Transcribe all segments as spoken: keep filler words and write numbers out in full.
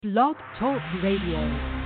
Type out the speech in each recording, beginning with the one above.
Blog Talk Radio.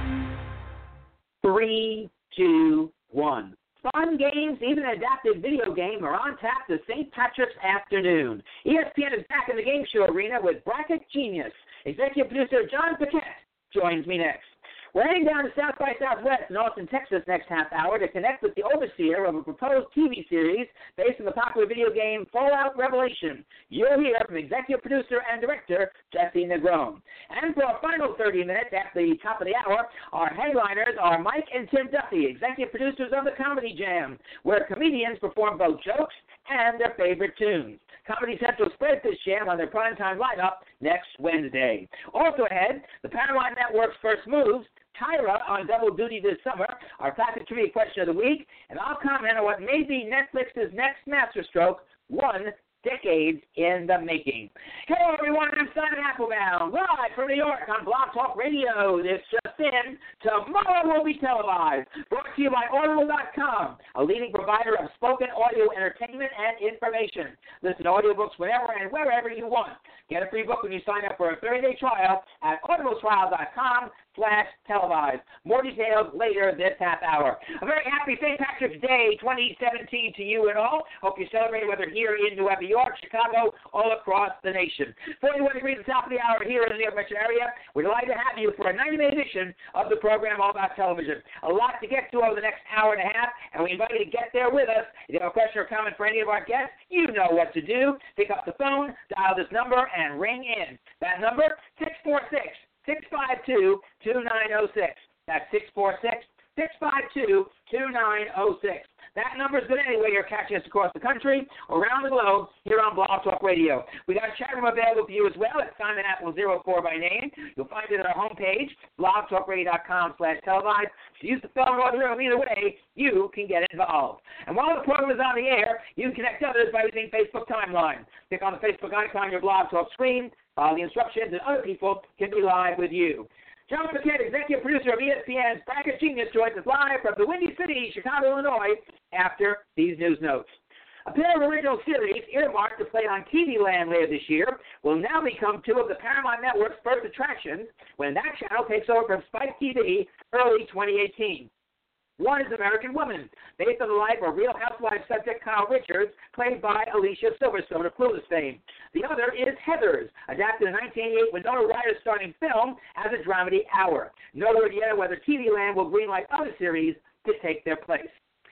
Three, two, one. Fun games, even an adapted video game, are on tap this Saint Patrick's afternoon. E S P N is back in the game show arena with Bracket Genius. Executive producer John Paquette joins me next. We're heading down to South by Southwest in Austin, Texas next half hour to connect with the overseer of a proposed T V series based on the popular video game Fallout Revelation. You'll hear from executive producer and director Jesse Negron. And for our final thirty minutes at the top of the hour, our headliners are Mike and Tim Duffy, executive producers of the Comedy Jam, where comedians perform both jokes and their favorite tunes. Comedy Central spreads this jam on their primetime lineup next Wednesday. Also ahead, the Paramount Network's First Moves, Tyra on double duty this summer, our Classic Trivia question of the week, and I'll comment on what may be Netflix's next masterstroke, one decades in the making. Hello, everyone. I'm Simon Applebaum, live from New York on Blog Talk Radio. This just in. Tomorrow will be televised. Brought to you by Audible dot com, a leading provider of spoken audio entertainment and information. Listen to audiobooks whenever and wherever you want. Get a free book when you sign up for a thirty-day trial at audible trial dot com slash televised. More details later this half hour. A very happy Saint Patrick's Day twenty seventeen to you and all. Hope you celebrate whether here in New York, Chicago, all across the nation. forty-one degrees at the top of the hour here in the New York metro area. We're delighted to have you for a ninety-minute edition of the program All About Television. A lot to get to over the next hour and a half, and we invite you to get there with us. If you have a question or comment for any of our guests, you know what to do. Pick up the phone, dial this number, and ring in. That number, six four six, six five two, two nine zero six. That's six four six, six five two, two nine zero six. That number is good anyway. You're catching us across the country, around the globe, here on Blog Talk Radio. We got a chat room available for you as well. It's Simon Apple zero four by name. You'll find it at our homepage, blog talk radio dot com slash televised. So use the phone or the room. Either way, you can get involved. And while the program is on the air, you can connect others by using Facebook Timeline. Click on the Facebook icon on your Blog Talk screen. Follow the instructions, and other people can be live with you. John Paquette, executive producer of E S P N's Bracket Genius, joins us live from the Windy City, Chicago, Illinois, after these news notes. A pair of original series earmarked to play on T V Land later this year will now become two of the Paramount Network's first attractions when that channel takes over from Spike T V early twenty eighteen. One is American Woman, based on the life of Real Housewives subject Kyle Richards, played by Alicia Silverstone of Clueless fame. The other is Heathers, adapted in nineteen eighty-eight Winona Ryder starring film as a dramedy hour. No word yet whether T V Land will greenlight other series to take their place.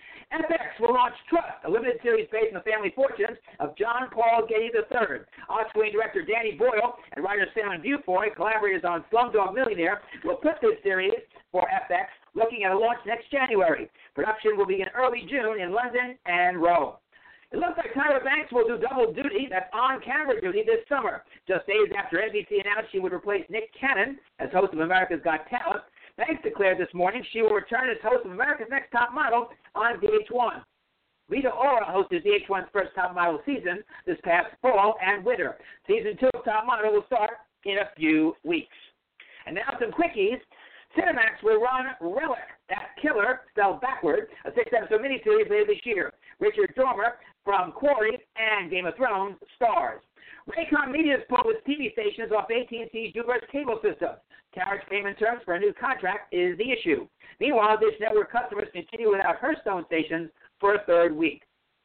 F X will launch Trust, a limited series based on the family fortunes of John Paul Getty the third. Oscar-winning director Danny Boyle and writer Sam Viewpoint, collaborators on Slumdog Millionaire, will put this series for F X, looking at a launch next January. Production will begin early June in London and Rome. It looks like Tyra Banks will do double duty, that's on-camera duty, this summer. Just days after N B C announced she would replace Nick Cannon as host of America's Got Talent, Banks declared this morning she will return as host of America's Next Top Model on V H one. Rita Ora hosted V H one's first Top Model season this past fall and winter. Season two of Top Model will start in a few weeks. And now some quickies. Cinemax will run Relic, that killer, spelled backward, a six-episode miniseries later this year. Richard Dormer from Quarry and Game of Thrones stars. Raycom Media has pulled its T V stations off A T and T's U-verse cable system. Carriage payment terms for a new contract is the issue. Meanwhile, Dish Network customers continue without Hearthstone stations for a third week.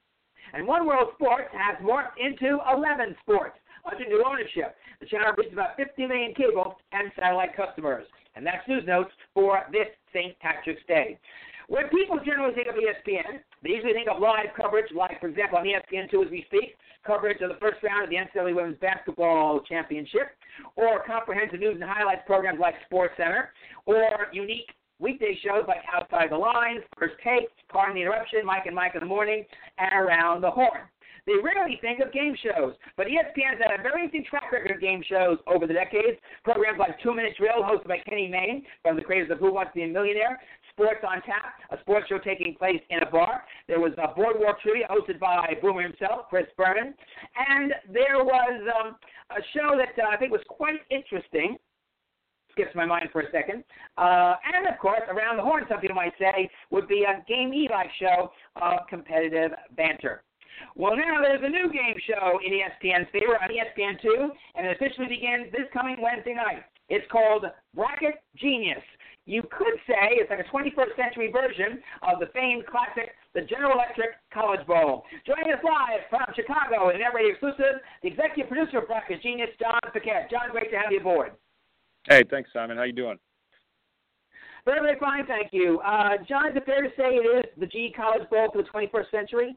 And One World Sports has morphed into Eleven Sports under new ownership. The channel reaches about fifty million cable and satellite customers. And that's news notes for this Saint Patrick's Day. When people generally think of E S P N, they usually think of live coverage, like, for example, on E S P N two as we speak, coverage of the first round of the N C double A Women's Basketball Championship, or comprehensive news and highlights programs like SportsCenter, or unique weekday shows like Outside the Lines, First Take, Pardon the Interruption, Mike and Mike in the Morning, and Around the Horn. They rarely think of game shows, but E S P N has had a very interesting track record of game shows over the decades. Programs like Two Minute Drill, hosted by Kenny Mayne, from the creators of Who Wants to Be a Millionaire, Sports on Tap, a sports show taking place in a bar. There was a Boardwalk Trivia hosted by Boomer himself, Chris Berman, and there was um, a show that uh, I think was quite interesting. Skips my mind for a second. Uh, and, of course, Around the Horn, some people might say, would be a Game E-like show of competitive banter. Well, now there's a new game show in E S P N's favor on E S P N two, and it officially begins this coming Wednesday night. It's called Bracket Genius. You could say it's like a twenty-first century version of the famed classic, the General Electric College Bowl. Joining us live from Chicago in Net Radio Exclusive, the executive producer of Bracket Genius, John Paquette. John, great to have you aboard. Hey, thanks, Simon. How you doing? Very, very fine, thank you. Uh, John, is it fair to say it is the G College Bowl for the twenty-first century?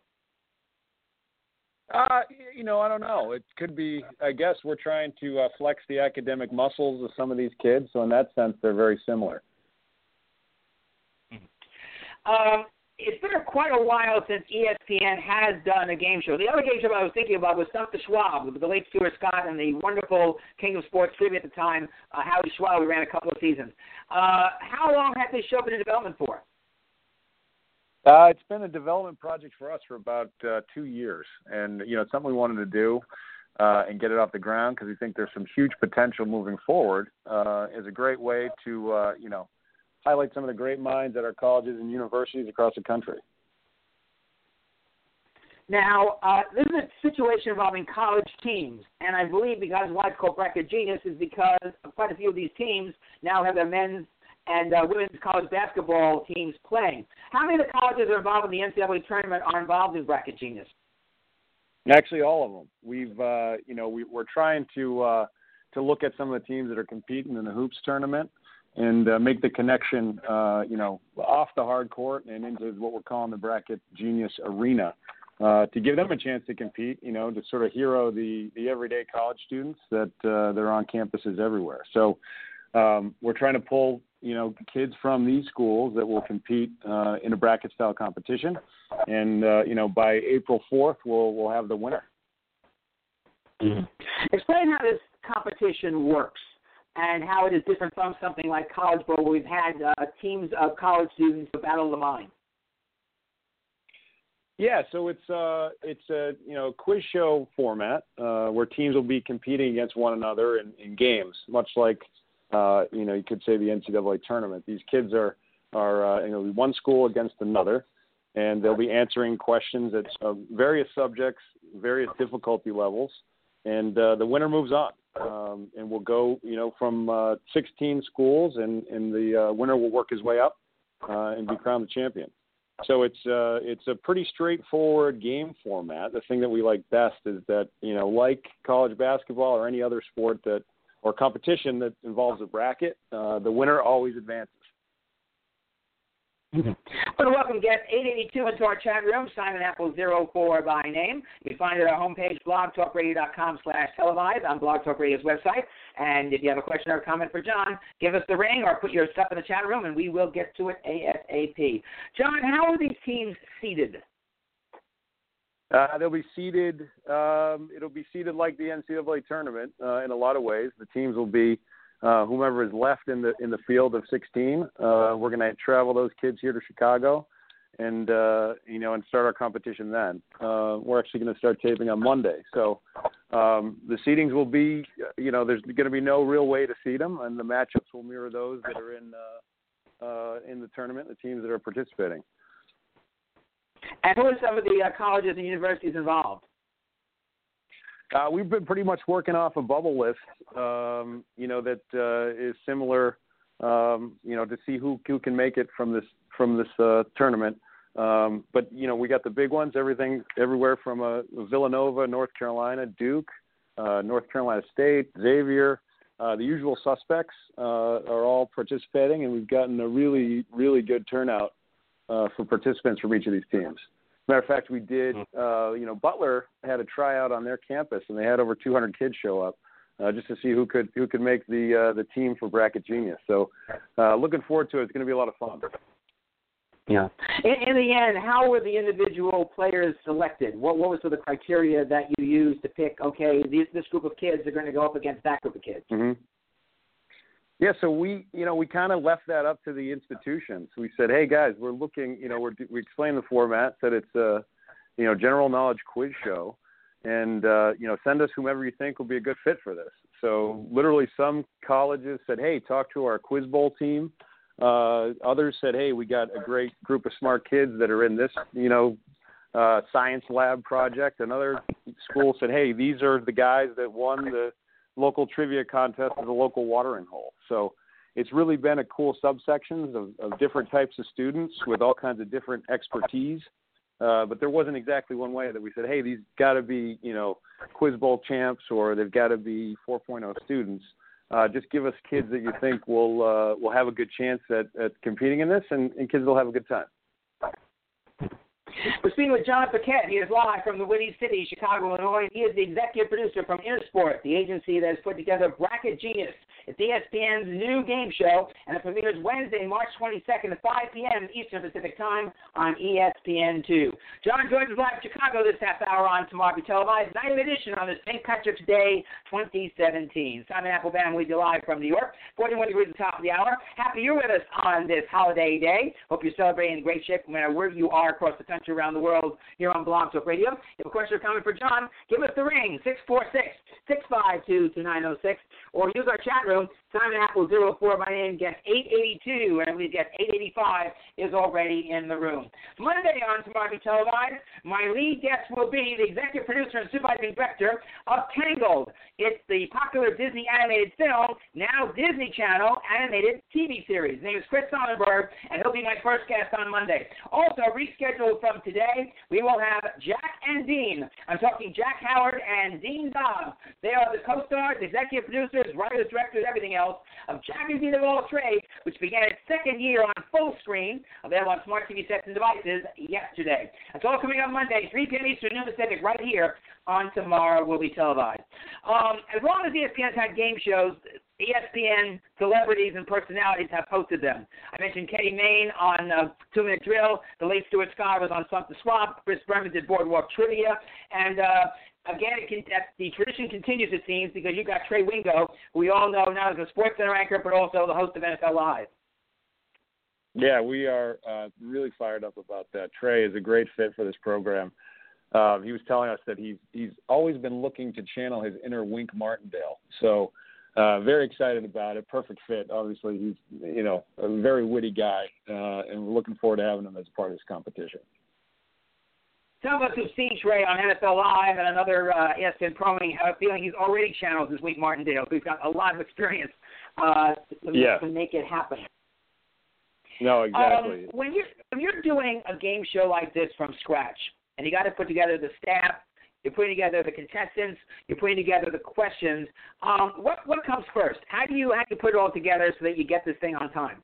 Uh, you know, I don't know. It could be. I guess we're trying to uh, flex the academic muscles of some of these kids, so in that sense, they're very similar. Um, it's been quite a while since E S P N has done a game show. The other game show I was thinking about was Stump the Schwab with the late Stuart Scott and the wonderful King of Sports trivia at the time, uh, Howard Schwab. We ran a couple of seasons. Uh, how long has this show been in development for? Uh, it's been a development project for us for about uh, two years, and you know, it's something we wanted to do uh, and get it off the ground because we think there's some huge potential moving forward. Uh, is a great way to uh, you know. highlight some of the great minds at our colleges and universities across the country. Now, uh, this is a situation involving college teams, and I believe because why it's called Bracket Genius is because quite a few of these teams now have their men's and uh, women's college basketball teams playing. How many of the colleges that are involved in the N C double A tournament are involved in Bracket Genius? Actually, all of them. We've, uh, you know, we, we're trying to uh, to look at some of the teams that are competing in the hoops tournament and uh, make the connection, uh, you know, off the hard court and into what we're calling the Bracket Genius Arena uh, to give them a chance to compete, you know, to sort of hero the, the everyday college students that uh, they're on campuses everywhere. So um, we're trying to pull, you know, kids from these schools that will compete uh, in a bracket-style competition. And, uh, you know, by April fourth, we'll, we'll have the winner. Mm-hmm. Explain how this competition works and how it is different from something like College Bowl, where we've had uh, teams of college students battle the line. Yeah, so it's uh it's a you know quiz show format uh, where teams will be competing against one another in, in games, much like uh, you know you could say the N C double A tournament. These kids are are uh, you know one school against another, and they'll be answering questions at uh, various subjects, various difficulty levels, and uh, the winner moves on. Um, and we'll go, you know, from uh, sixteen schools, and, and the uh, winner will work his way up uh, and be crowned the champion. So it's uh, it's a pretty straightforward game format. The thing that we like best is that, you know, like college basketball or any other sport that or competition that involves a bracket, uh, the winner always advances. Mm-hmm. I want to welcome guest eight eighty-two into our chat room, Simon Apple zero four by name. You can find it at our homepage, blogtalkradio.com slash televised on Blog Talk Radio's website. And if you have a question or a comment for John, give us the ring or put your stuff in the chat room, and we will get to it ASAP. John, how are these teams seeded? Uh, they'll be seeded. Um, it'll be seeded like the N C double A tournament uh, in a lot of ways. The teams will be Uh, whomever is left in the in the field of sixteen. Uh, we're going to travel those kids here to Chicago, and uh, you know, and start our competition then. Uh, we're actually going to start taping on Monday, so um, the seedings will be, you know, there's going to be no real way to seed them, and the matchups will mirror those that are in uh, uh, in the tournament, the teams that are participating. And who are some of the uh, colleges and universities involved? Uh, we've been pretty much working off a bubble list, um, you know, that uh, is similar, um, you know, to see who, who can make it from this from this uh, tournament. Um, but you know, we got the big ones, everything, everywhere from uh, Villanova, North Carolina, Duke, uh, North Carolina State, Xavier. Uh, the usual suspects uh, are all participating, and we've gotten a really, really good turnout uh, for participants from each of these teams. Matter of fact, we did, uh, you know, Butler had a tryout on their campus, and they had over two hundred kids show up uh, just to see who could who could make the uh, the team for Bracket Genius. So uh, looking forward to it. It's going to be a lot of fun. Yeah. In, in the end, how were the individual players selected? What what was the criteria that you used to pick, okay, these, this group of kids are going to go up against that group of kids? Mm-hmm. Yeah, so we, you know, we kind of left that up to the institutions. We said, hey, guys, we're looking, you know, we're, we explained the format, said it's a, you know, general knowledge quiz show, and, uh, you know, send us whomever you think will be a good fit for this. So literally some colleges said, hey, talk to our Quiz Bowl team. Uh, others said, hey, we got a great group of smart kids that are in this, you know, uh, science lab project. Another school said, hey, these are the guys that won the local trivia contest is a local watering hole. So it's really been a cool subsections of, of different types of students with all kinds of different expertise. Uh, but there wasn't exactly one way that we said, hey, these got to be, you know, Quiz Bowl champs or they've got to be four point oh students. Uh, just give us kids that you think will uh, will have a good chance at, at competing in this, and, and kids will have a good time. We're speaking with John Paquette. He is live from the Windy City, Chicago, Illinois. He is the executive producer from Intersport, the agency that has put together Bracket Genius. It's E S P N's new game show, and it premieres Wednesday, March twenty-second at five p.m. Eastern Pacific Time on E S P N two. John joins us live in Chicago this half hour on Tomorrow Be Televised, night edition on this Saint Patrick's Day twenty seventeen. Simon Applebaum with you live from New York, forty-one degrees at the top of the hour. Happy you're with us on this holiday day. Hope you're celebrating in great shape no matter where you are across the country, around the world, here on Blog Talk Radio. If a question or comment for John, give us the ring, six four six, six five two, two nine zero six, or use our chat room, Simon Apple zero four, my name, guest eight eighty-two, and we guest eight eighty-five is already in the room. Monday on Tomorrow Be Televised, my lead guest will be the executive producer and supervising director of Tangled. It's the popular Disney animated film, now Disney Channel animated T V series. His name is Chris Sonnenberg, and he'll be my first guest on Monday. Also, rescheduled from today, we will have Jack and Dean. I'm talking Jack Howard and Dean Dobbs. They are the co-stars, executive producers, writers, directors, everything else of Jack and Dean of All Trades, which began its second year on full screen, available on smart T V sets and devices yesterday. That's all coming up Monday, three p.m. Eastern, noon Pacific, right here on Tomorrow Will Be Televised. Um, as long as E S P N's had game shows, E S P N celebrities and personalities have posted them. I mentioned Kenny Mayne on uh, Two Minute Drill. The late Stuart Scott was on Slump the Swamp. Chris Berman did Boardwalk Trivia. And uh, again, it can, that, the tradition continues, it seems, because you've got Trey Wingo, who we all know now as a Sports Center anchor, but also the host of N F L Live. Yeah, we are uh, really fired up about that. Trey is a great fit for this program. Uh, he was telling us that he's he's always been looking to channel his inner Wink Martindale. So uh, very excited about it. Perfect fit. Obviously, he's you know a very witty guy, uh, and we're looking forward to having him as part of this competition. Some of us who've seen Trey on N F L Live and another uh, E S P N programming have a feeling he's already channeled his Wink Martindale. So he's got a lot of experience uh, to, yeah. to make it happen. No, exactly. Um, when you're when you're doing a game show like this from scratch, and you got to put together the staff, you're putting together the contestants, you're putting together the questions. Um, what what comes first? How do you how do you put it all together so that you get this thing on time?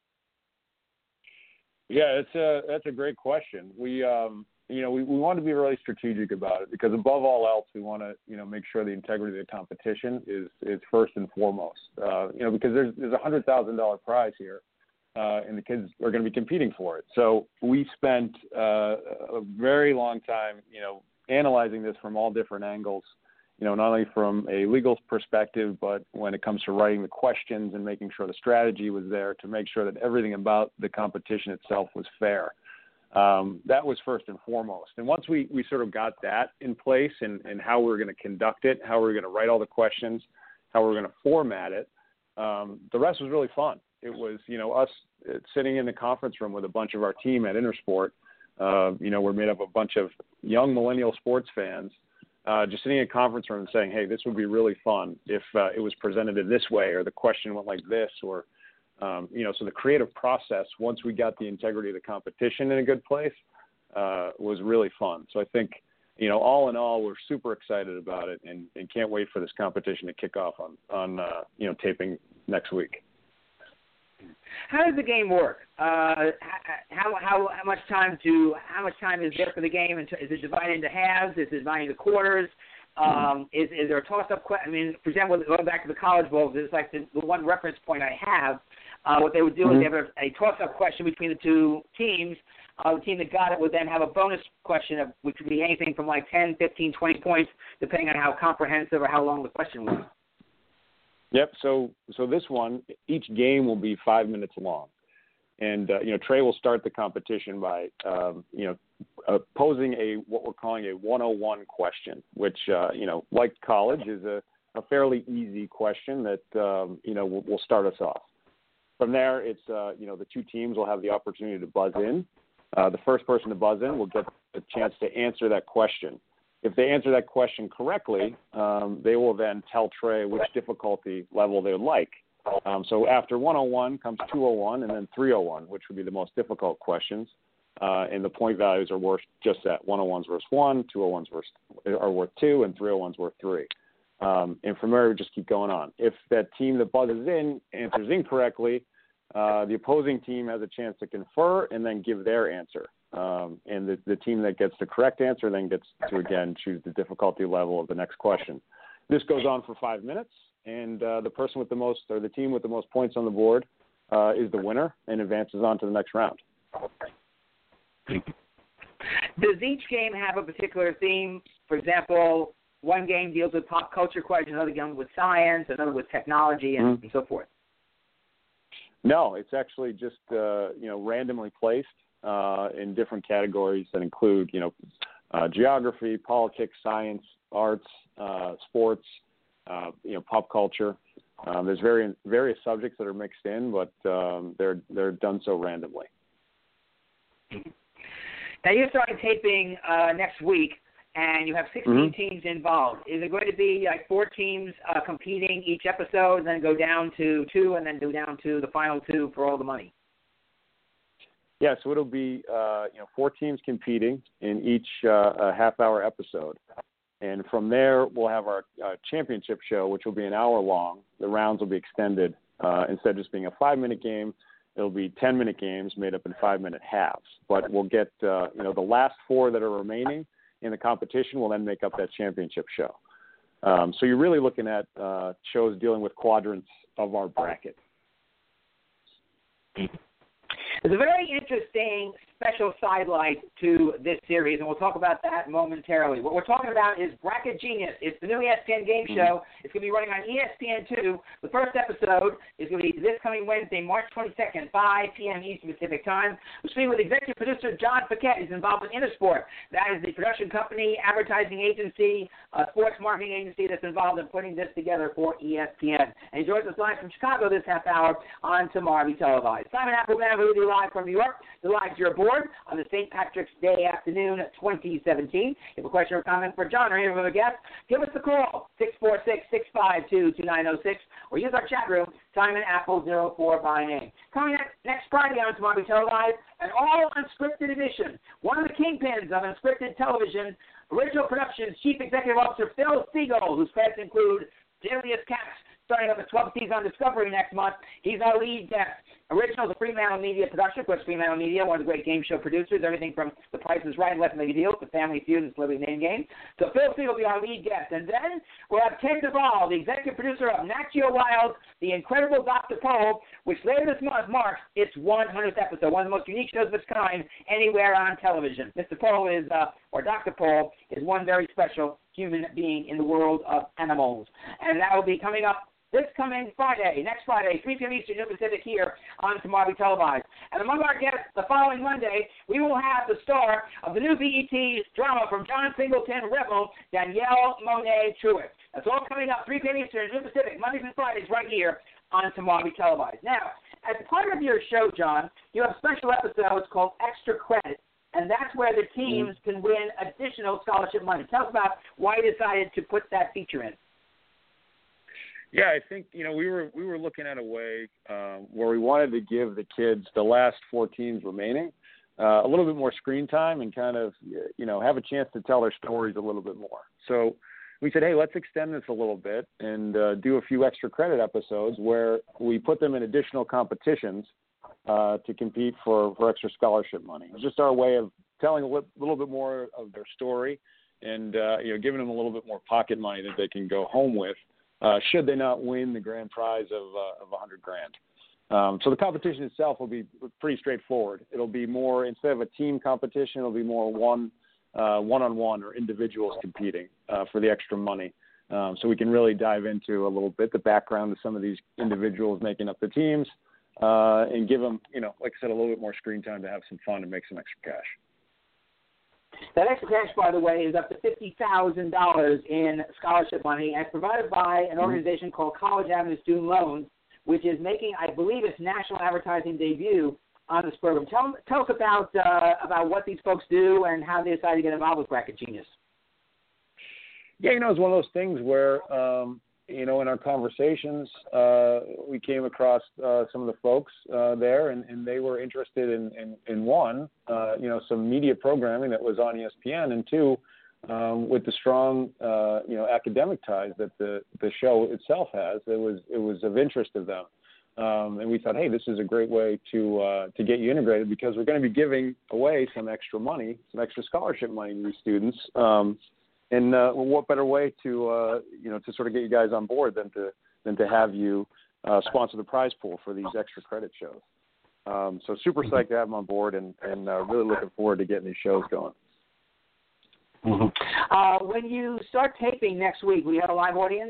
Yeah, it's a that's a great question. We um, you know we, we want to be really strategic about it because above all else, we want to you know make sure the integrity of the competition is is first and foremost. Uh, you know because there's there's a hundred thousand dollar prize here. Uh, and the kids are going to be competing for it. So we spent uh, a very long time, you know, analyzing this from all different angles, you know, not only from a legal perspective, but when it comes to writing the questions and making sure the strategy was there to make sure that everything about the competition itself was fair. Um, that was first and foremost. And once we, we sort of got that in place and, and how we were going to conduct it, how we were going to write all the questions, how we were going to format it, um, the rest was really fun. It was, you know, us sitting in the conference room with a bunch of our team at Intersport. Uh, you know, we're made up of a bunch of young millennial sports fans, uh, just sitting in a conference room and saying, hey, this would be really fun if uh, it was presented in this way or the question went like this or, um, you know, so the creative process, once we got the integrity of the competition in a good place, uh, was really fun. So I think, you know, all in all, we're super excited about it and, and can't wait for this competition to kick off on, on uh, you know, taping next week. How does the game work? Uh, how how how much time do how much time is there for the game? Is it divided into halves? Is it divided into quarters? Um, is is there a toss-up? Que- I mean, for example, going back to the College Bowl, it's like the, the one reference point I have. Uh, what they would do mm-hmm. is they have a, a toss-up question between the two teams. Uh, the team that got it would then have a bonus question, of, which would be anything from like ten, fifteen, twenty points, depending on how comprehensive or how long the question was. Yep. So, so this one, each game will be five minutes long, and uh, you know Trey will start the competition by um, you know uh, posing a what we're calling a one oh one question, which uh, you know like college is a, a fairly easy question that um, you know will, will start us off. From there, it's uh, you know the two teams will have the opportunity to buzz in. Uh, the first person to buzz in will get a chance to answer that question. If they answer that question correctly, um, they will then tell Trey which difficulty level they would like. Um, so after one oh one comes two oh one and then three oh one, which would be the most difficult questions. Uh, and the point values are worth just that. one oh one's worth one, two oh one's worth, are worth two, and three oh one's worth three. Um, and from there, we just keep going on. If that team that buzzes in answers incorrectly, uh, the opposing team has a chance to confer and then give their answer. Um, and the, the team that gets the correct answer then gets to, again, choose the difficulty level of the next question. This goes on for five minutes, and uh, the person with the most, or the team with the most points on the board uh, is the winner and advances on to the next round. Does each game have a particular theme? For example, one game deals with pop culture questions, another game with science, another with technology, and, mm-hmm. and so forth. No, it's actually just uh, you know randomly placed uh, in different categories that include you know uh, geography, politics, science, arts, uh, sports, uh, you know pop culture. Um, there's very, various subjects that are mixed in, but um, they're they're done so randomly. Now you're starting taping uh, next week, and you have sixteen mm-hmm. teams involved. Is it going to be like four teams uh, competing each episode, and then go down to two, and then go down to the final two for all the money? Yeah, so it'll be uh, you know four teams competing in each uh, a half-hour episode, and from there we'll have our uh, championship show, which will be an hour long. The rounds will be extended uh, instead of just being a five-minute game. It'll be ten-minute games made up in five-minute halves. But we'll get, uh, you know, the last four that are remaining in the competition will then make up that championship show. Um, so you're really looking at uh, shows dealing with quadrants of our bracket. There's a very interesting special sidelight to this series, and we'll talk about that momentarily. What we're talking about is Bracket Genius. It's the new E S P N game show. It's going to be running on E S P N two. The first episode is going to be this coming Wednesday, March twenty-second, five p.m. Eastern Pacific Time. We're speaking with executive producer John Paquette. He's involved with Intersport. That is the production company, advertising agency, uh, sports marketing agency that's involved in putting this together for E S P N. And he joins us live from Chicago this half hour on Tomorrow Be Televised. Simon Applebaum, who is live from New York. You're live to your board on the Saint Patrick's Day afternoon twenty seventeen. If you have a question or comment for John or any of our guests, give us a call, six four six, six five two, two nine zero six, or use our chat room, Simon Apple zero four by name. Coming next, next Friday on Tomorrow Be Televised, an all-unscripted edition. One of the kingpins of unscripted television, Original Productions Chief Executive Officer Phil Siegel, whose credits include Deadliest Cats, starting up the twelfth season on Discovery next month. He's our lead guest. Original is a Fremantle Media production. Of course, Fremantle Media, one of the great game show producers, everything from The Price is Right and Let's Make a Deal to Family Feud and Celebrity Name Game. So Phil Siegel will be our lead guest. And then we'll have Ken Duvall, the executive producer of Nat Geo Wild, The Incredible Doctor Pole, which later this month marks its one hundredth episode, one of the most unique shows of its kind anywhere on television. Mister Pole is, uh, or Doctor Pole, is one very special human being in the world of animals. And that will be coming up this coming Friday, next Friday, three p.m. Eastern, New Pacific, here on Tomorrow Be Televised. And among our guests, the following Monday, we will have the star of the new B E T drama from John Singleton, Rebel, Danielle Monet Truitt. That's all coming up, three p.m. Eastern, New Pacific, Mondays and Fridays, right here on Tomorrow Be Televised. Now, as part of your show, John, you have special episodes called Extra Credit, and that's where the teams can win additional scholarship money. Tell us about why you decided to put that feature in. Yeah, I think, you know, we were we were looking at a way um, where we wanted to give the kids, the last four teams remaining, uh, a little bit more screen time and kind of, you know, have a chance to tell their stories a little bit more. So we said, hey, let's extend this a little bit and uh, do a few extra credit episodes where we put them in additional competitions uh, to compete for, for extra scholarship money. It was just our way of telling a li- little bit more of their story and, uh, you know, giving them a little bit more pocket money that they can go home with. Uh, should they not win the grand prize of uh, of a hundred grand? Um, so the competition itself will be pretty straightforward. It'll be more, instead of a team competition, it'll be more one uh, one-on-one or individuals competing uh, for the extra money. Um, so we can really dive into a little bit the background of some of these individuals making up the teams uh, and give them, you know, like I said, a little bit more screen time to have some fun and make some extra cash. That extra cash, by the way, is up to fifty thousand dollars in scholarship money, and provided by an organization called College Avenue Student Loans, which is making, I believe, its national advertising debut on this program. Tell, tell us about uh, about what these folks do and how they decided to get involved with Bracket Genius. Yeah, you know, it's one of those things where, um, you know, in our conversations, uh, we came across uh, some of the folks uh, there, and, and they were interested in, in, in one, uh, you know, some media programming that was on E S P N, and two, um, with the strong, uh, you know, academic ties that the, the show itself has, it was it was of interest to them. Um, and we thought, hey, this is a great way to uh, to get you integrated, because we're going to be giving away some extra money, some extra scholarship money to these students. Um, and uh, well, what better way to uh, you know to sort of get you guys on board than to than to have you uh, sponsor the prize pool for these extra credit shows. Um, so super psyched to have them on board, and and uh, really looking forward to getting these shows going. Mm-hmm. Uh, when you start taping next week, will you have a live audience?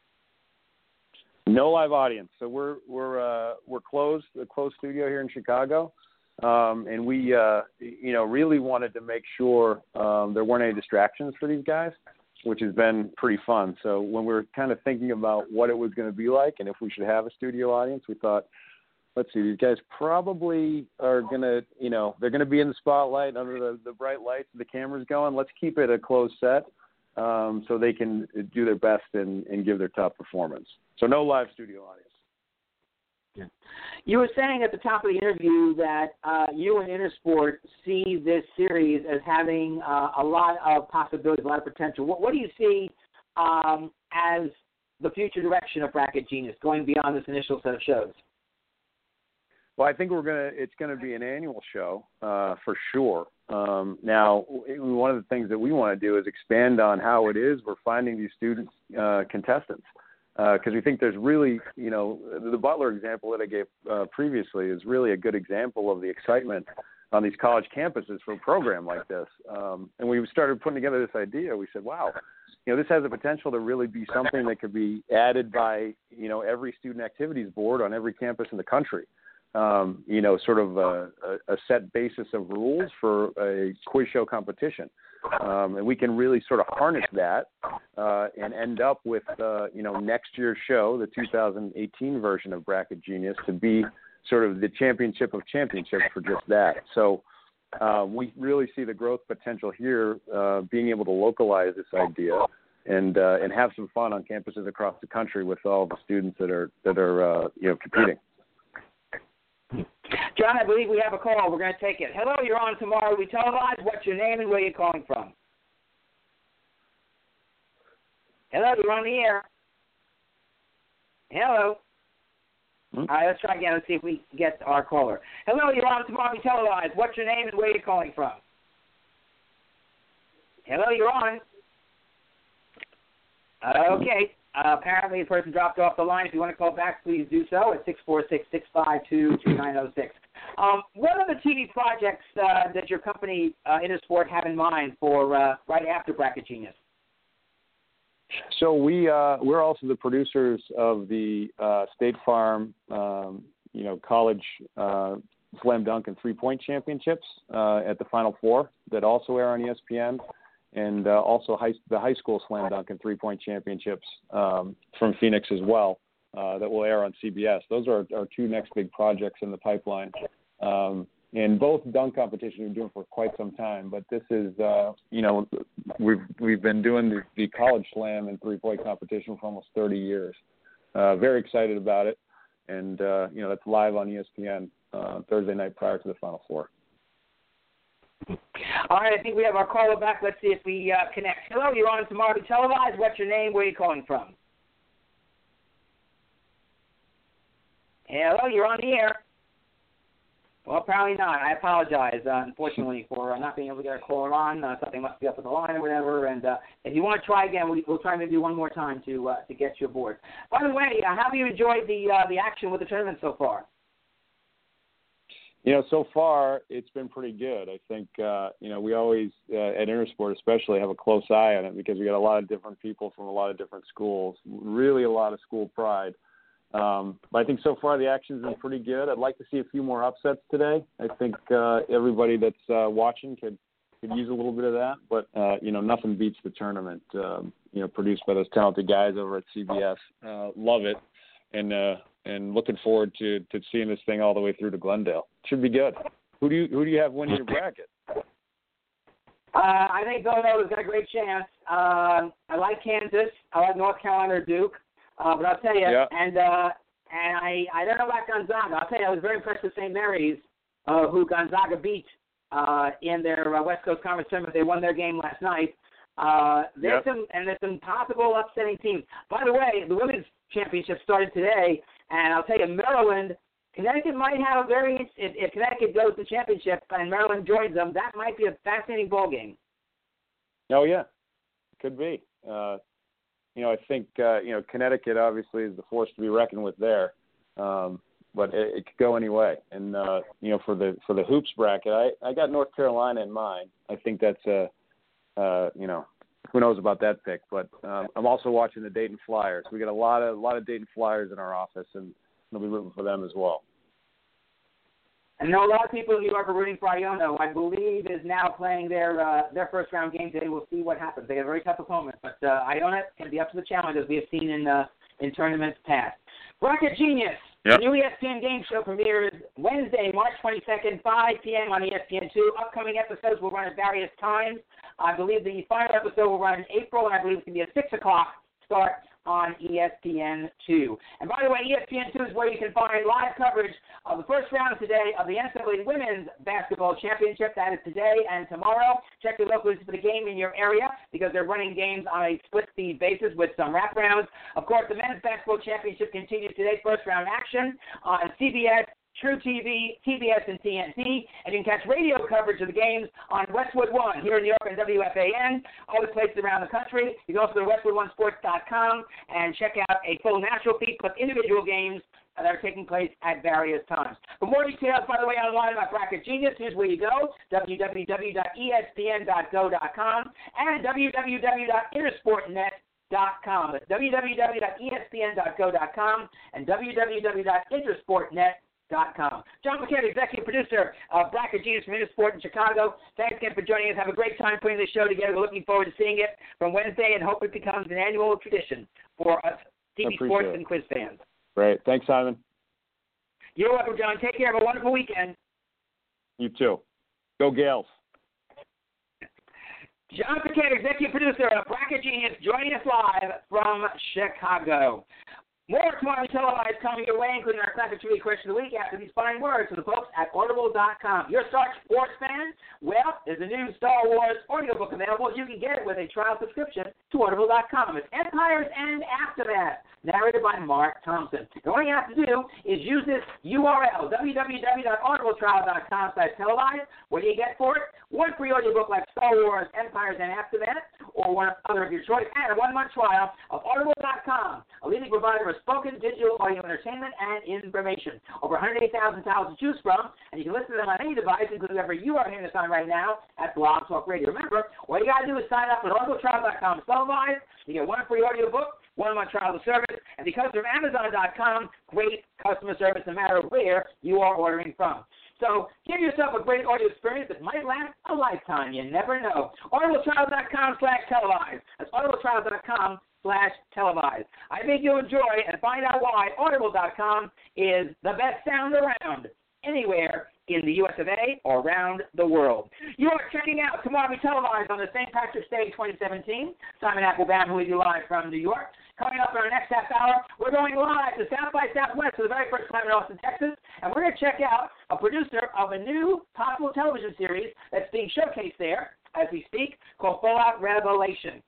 No live audience. So we're we're uh, we're closed, a closed studio here in Chicago, um, and we uh, you know really wanted to make sure um, there weren't any distractions for these guys, which has been pretty fun. So when we were kind of thinking about what it was going to be like and if we should have a studio audience, we thought, let's see, these guys probably are going to, you know, they're going to be in the spotlight under the, the bright lights, the cameras going. Let's keep it a closed set um, so they can do their best and, and give their top performance. So no live studio audience. Yeah. You were saying at the top of the interview that uh, you and Intersport see this series as having uh, a lot of possibilities, a lot of potential. What, what do you see um, as the future direction of Bracket Genius, going beyond this initial set of shows? Well, I think we're gonna. It's gonna be an annual show uh, for sure. Um, now, one of the things that we want to do is expand on how it is we're finding these students uh, contestants, because uh, we think there's really, you know, the Butler example that I gave uh, previously is really a good example of the excitement on these college campuses for a program like this. Um, and we started putting together this idea. We said, wow, you know, this has the potential to really be something that could be added by, you know, every student activities board on every campus in the country. Um, you know, sort of a, a set basis of rules for a quiz show competition. Um, and we can really sort of harness that uh, and end up with, uh, you know, next year's show, the two thousand eighteen version of Bracket Genius, to be sort of the championship of championships for just that. So uh, we really see the growth potential here, uh, being able to localize this idea and uh, and have some fun on campuses across the country with all the students that are that are uh, you know competing. John, I believe we have a call. We're going to take it. Hello, you're on Tomorrow We Televise. What's your name and where are you calling from? Hello, you're on the air. Hello. Hmm? All right, let's try again. Let's see if we get our caller. Hello, you're on Tomorrow We Televise. What's your name and where are you calling from? Hello, you're on. Uh, okay. Uh, apparently, the person dropped off the line. If you want to call back, please do so at six four six, six five two, two nine zero six. Um, what are the T V projects uh, that your company, uh, Intersport, have in mind for uh, right after Bracket Genius? So we uh, we're also the producers of the uh, State Farm, um, you know, college uh, slam dunk and three point championships uh, at the Final Four that also air on E S P N. And uh, also high, the high school slam dunk and three-point championships um, from Phoenix as well uh, that will air on C B S. Those are our two next big projects in the pipeline. Um, and both dunk competitions we've been doing for quite some time, but this is, uh, you know, we've we've been doing the, the college slam and three-point competition for almost thirty years. Uh, very excited about it. And, uh, you know, that's live on E S P N uh, Thursday night prior to the Final Four. All right, I think we have our caller back. Let's see if we uh, connect. Hello, you're on Tomorrow We Televise. What's your name? Where are you calling from? Hello, you're on the air. Well, apparently not. I apologize, uh, unfortunately, for uh, not being able to get a caller on. Uh, something must be up with the line or whatever. And uh, if you want to try again, we, we'll try maybe one more time to uh, to get you aboard. By the way, uh, how have you enjoyed the uh, the action with the tournament so far? You know, so far it's been pretty good. I think, uh, you know, we always, uh, at Intersport especially, have a close eye on it because we got a lot of different people from a lot of different schools, really a lot of school pride. Um, but I think so far the action's been pretty good. I'd like to see a few more upsets today. I think uh, everybody that's uh, watching could, could use a little bit of that. But, uh, you know, nothing beats the tournament, um, you know, produced by those talented guys over at C B S. Uh, love it. And, uh, and looking forward to, to seeing this thing all the way through to Glendale. Should be good. Who do you who do you have winning your bracket? Uh, I think Villanova's got a great chance. Uh, I like Kansas. I like North Carolina or Duke. Uh, but I'll tell you, yeah. and uh, and I, I don't know about Gonzaga. I'll tell you, I was very impressed with Saint Mary's, uh, who Gonzaga beat uh, in their uh, West Coast Conference tournament. They won their game last night. Uh, there's yep. some and there's some possible upsetting teams. By the way, the women's championship started today, and I'll tell you, Maryland. Connecticut might have a very if, if Connecticut goes to the championship and Maryland joins them, that might be a fascinating ball game. Oh yeah, could be. Uh, you know, I think uh, you know Connecticut obviously is the force to be reckoned with there, um, but it, it could go any way. And uh, you know, for the for the hoops bracket, I, I got North Carolina in mind. I think that's a uh, you know who knows about that pick, but um, I'm also watching the Dayton Flyers. We got a lot of a lot of Dayton Flyers in our office, and we'll be rooting for them as well. I know a lot of people in New York are rooting for Iono. I believe is now playing their uh, their first round game today. We'll see what happens. They have a very tough opponent, but uh, Iona can be up to the challenge as we have seen in uh, in tournaments past. Bracket Genius, yep. the new E S P N game show premieres Wednesday, March twenty-second, five p.m. on E S P N two. Upcoming episodes will run at various times. I believe the final episode will run in April, and I believe it's going to be a six o'clock start on E S P N two. And by the way, E S P N two is where you can find live coverage of the first round today of the N C double A Women's Basketball Championship. That is today and tomorrow. Check your locals for the game in your area because they're running games on a split-speed basis with some wraparounds. Of course, the Men's Basketball Championship continues today, first round action on C B S, True T V, T B S, and T N T, and you can catch radio coverage of the games on Westwood One here in New York and W F A N, other places around the country. You can also go to westwood one sports dot com and check out a full national feed plus individual games that are taking place at various times. For more details, by the way, online about Bracket Genius, here's where you go, w w w dot e s p n dot go dot com and w w w dot intersport net dot com. That's w w w dot e s p n dot go dot com and w w w dot intersport net dot com. John McCann, executive producer of Bracket Genius from Intersport in Chicago. Thanks again for joining us. Have a great time putting this show together. We're looking forward to seeing it from Wednesday and hope it becomes an annual tradition for us T V sports it. and quiz fans. Great. Thanks, Simon. You're welcome, John. Take care. Have a wonderful weekend. You too. Go Gales. John McCann, executive producer of Bracket Genius, joining us live from Chicago. More tomorrow televised coming your way, including our classic trivia question of the week after these fine words from the folks at audible dot com. You're a Star Sports fan? Well, there's a new Star Wars audiobook available. You can get it with a trial subscription to audible dot com. It's Empires and Aftermath, narrated by Mark Thompson. And all you have to do is use this U R L, w w w dot audible trial dot com slash televised. What do you get for it? One free audiobook like Star Wars, Empires and Aftermath, or one other of your choice, and a one-month trial of audible dot com, a leading provider of spoken digital audio entertainment and information. Over one hundred eight thousand titles to choose from, and you can listen to them on any device, including whatever you are hearing this on right now at Blog Talk Radio. Remember, all you got to do is sign up at audible trial dot com televised. You get one free audio book, one month trial of service, and because of amazon dot com, great customer service no matter where you are ordering from. So give yourself a great audio experience that might last a lifetime. You never know. audible trial dot com slash televised. That's audible trial dot com slash televised. I think you'll enjoy and find out why audible dot com is the best sound around anywhere in the U S of A or around the world. You are checking out Tomorrow Be Televised on the Saint Patrick's Day twenty seventeen. Simon Applebaum, who we do live from New York. Coming up in our next half hour, we're going live to South by Southwest for the very first time in Austin, Texas, and we're going to check out a producer of a new popular television series that's being showcased there as we speak called Fallout Revelation.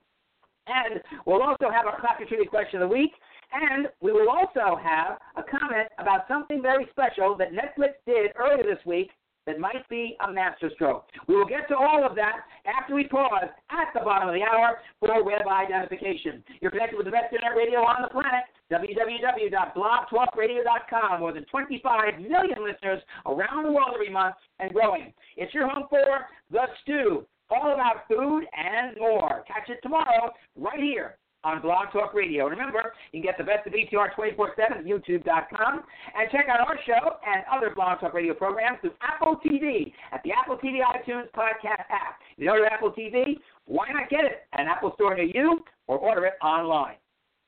And we'll also have our classic trivia question of the week, and we will also have a comment about something very special that Netflix did earlier this week that might be a masterstroke. We will get to all of that after we pause at the bottom of the hour for web identification. You're connected with the best internet radio on the planet, w w w dot blog talk radio dot com. More than twenty-five million listeners around the world every month and growing. It's your home for The Stew, all about food and more. Catch it tomorrow right here on Blog Talk Radio. And remember, you can get the best of B T R twenty-four seven at youtube dot com and check out our show and other Blog Talk Radio programs through Apple T V at the Apple T V iTunes podcast app. If you know your Apple T V, why not get it at an Apple store near you or order it online?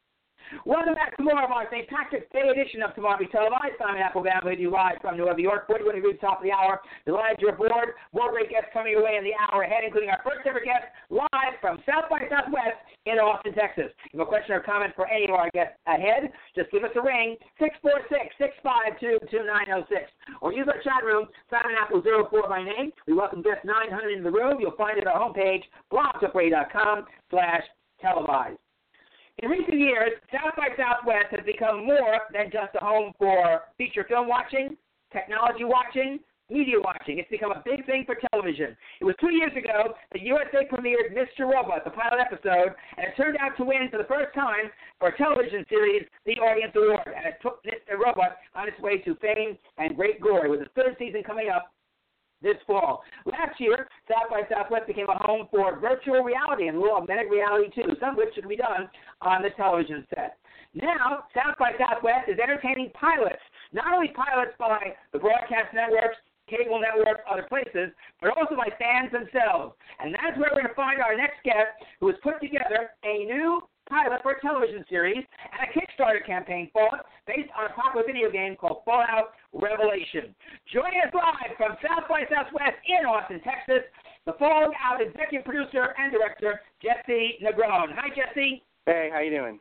Welcome back to more of our Saint Patrick's Day edition of Tomorrow Be Televised. Simon Applebaum with you live from New York. forty-one degrees top of the hour. Delighted you're aboard. More great guests coming your way in the hour ahead, including our first ever guest live from South by Southwest in Austin, Texas. If you have a question or comment for any of our guests ahead, just give us a ring, six four six, six five two, two nine zero six. Or use our chat room, Simon Apple zero four by name. We welcome guest nine hundred in the room. You'll find it at our homepage, blog talk radio dot com slash televised. In recent years, South by Southwest has become more than just a home for feature film watching, technology watching, media watching. It's become a big thing for television. It was two years ago that U S A premiered Mister Robot, the pilot episode, and it turned out to win for the first time for a television series the Audience Award. And it took Mister Robot on its way to fame and great glory, with its third season coming up this fall. Last year, South by Southwest became a home for virtual reality and a little augmented reality too, some of which should be done on the television set. Now, South by Southwest is entertaining pilots, not only pilots by the broadcast networks, cable networks, other places, but also by fans themselves. And that's where we're going to find our next guest, who has put together a new pilot for a television series and a Kickstarter campaign for it based on a popular video game called Fallout Revelation. Joining us live from South by Southwest in Austin, Texas, the Fallout executive producer and director, Jesse Negron. Hi, Jesse. Hey, how you doing?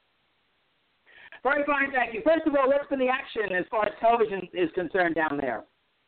Very fine, thank you. First of all, what's been the action as far as television is concerned down there?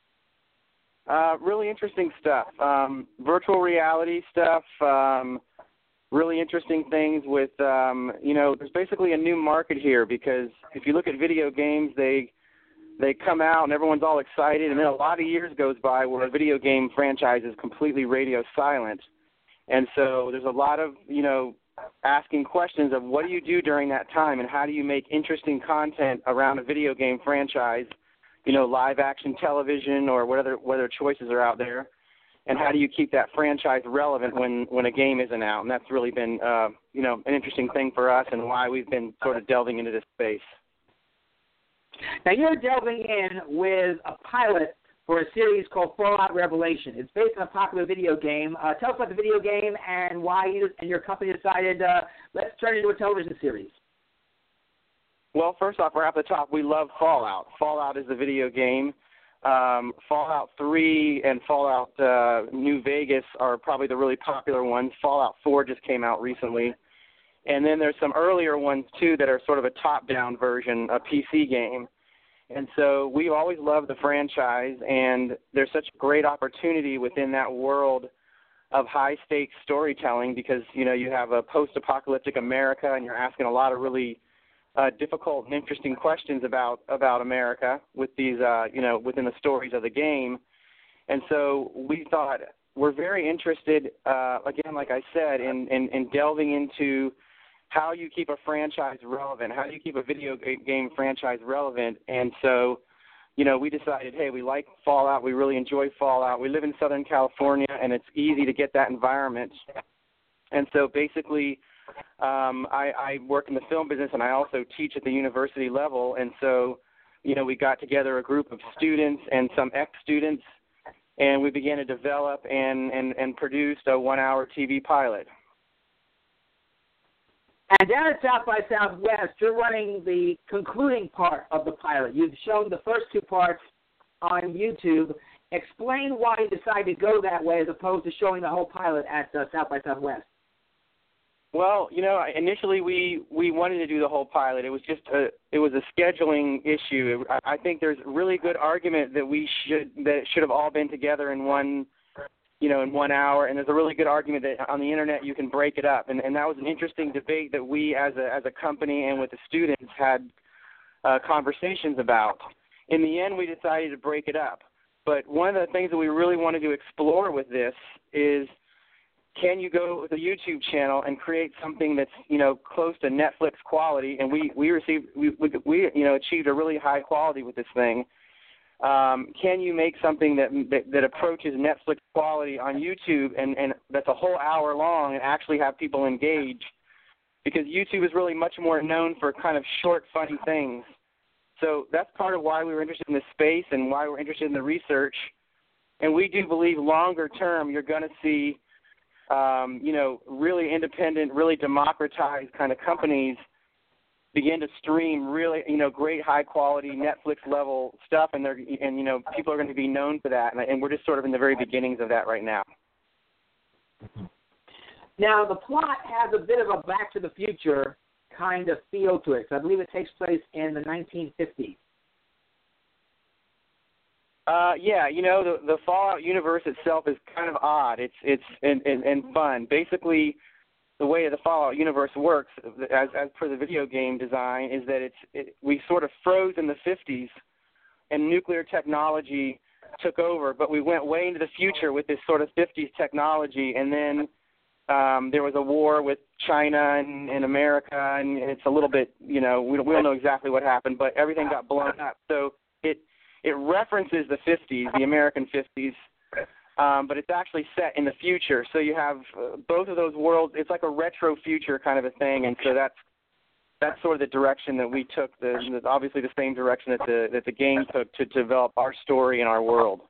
Uh, really interesting stuff. Um, virtual reality stuff, um, really interesting things with, um, you know, there's basically a new market here because if you look at video games, they they come out and everyone's all excited, and then a lot of years goes by where a video game franchise is completely radio silent. And so there's a lot of, you know, asking questions of what do you do during that time and how do you make interesting content around a video game franchise, you know, live action television or whatever whatever choices are out there. And how do you keep that franchise relevant when, when a game isn't out? And that's really been, uh, you know, an interesting thing for us and why we've been sort of delving into this space. Now, you're delving in with a pilot for a series called Fallout Revelation. It's based on a popular video game. Uh, tell us about the video game and why you and your company decided, uh, let's turn it into a television series. Well, first off, right off the top, we love Fallout. Fallout is the video game. Um, Fallout three and Fallout uh, New Vegas are probably the really popular ones. Fallout four just came out recently. And then there's some earlier ones, too, that are sort of a top-down version, a P C game. And so we've always loved the franchise, and there's such a great opportunity within that world of high-stakes storytelling because, you know, you have a post-apocalyptic America, and you're asking a lot of really Uh, difficult and interesting questions about, about America with these, uh, you know, within the stories of the game. And so we thought we're very interested, uh, again, like I said, in, in, in delving into how you keep a franchise relevant, how do you keep a video game franchise relevant. And so, you know, we decided, hey, we like Fallout. We really enjoy Fallout. We live in Southern California, and it's easy to get that environment. And so basically, Um, I, I work in the film business, and I also teach at the university level. And so, you know, we got together a group of students and some ex-students, and we began to develop and, and, and produced a one-hour T V pilot. And down at South by Southwest, you're running the concluding part of the pilot. You've shown the first two parts on YouTube. Explain why you decided to go that way as opposed to showing the whole pilot at uh, South by Southwest. Well, you know, initially we, we wanted to do the whole pilot. It was just a it was a scheduling issue. I, I think there's a really good argument that we should that it should have all been together in one, you know, in one hour. And there's a really good argument that on the internet you can break it up. And and that was an interesting debate that we as a as a company and with the students had uh, conversations about. In the end, we decided to break it up. But one of the things that we really wanted to explore with this is, can you go with a YouTube channel and create something that's, you know, close to Netflix quality? And we, we received, we, we, we, you know, achieved a really high quality with this thing. Um, can you make something that, that that approaches Netflix quality on YouTube and, and that's a whole hour long and actually have people engage? Because YouTube is really much more known for kind of short, funny things. So that's part of why we were interested in this space and why we're interested in the research. And we do believe longer term you're going to see Um, you know, really independent, really democratized kind of companies begin to stream really, you know, great high quality Netflix level stuff, and they're and you know people are going to be known for that, and, and we're just sort of in the very beginnings of that right now. Now the plot has a bit of a Back to the Future kind of feel to it. So I believe it takes place in the nineteen fifties. Uh, yeah, you know, the the Fallout universe itself is kind of odd. It's it's and, and, and fun. Basically, the way the Fallout universe works, as as per the video game design, is that it's it, we sort of froze in the fifties, and nuclear technology took over. But we went way into the future with this sort of fifties technology, and then um, there was a war with China and, and America, and it's a little bit, you know, we don't, we don't know exactly what happened, but everything got blown up. So it it references the fifties, the American fifties. Um, but it's actually set in the future, so you have uh, both of those worlds. It's like a retro future kind of a thing, and so that's that's sort of the direction that we took. The, the obviously the same direction that the that the game took to, to develop our story and our world.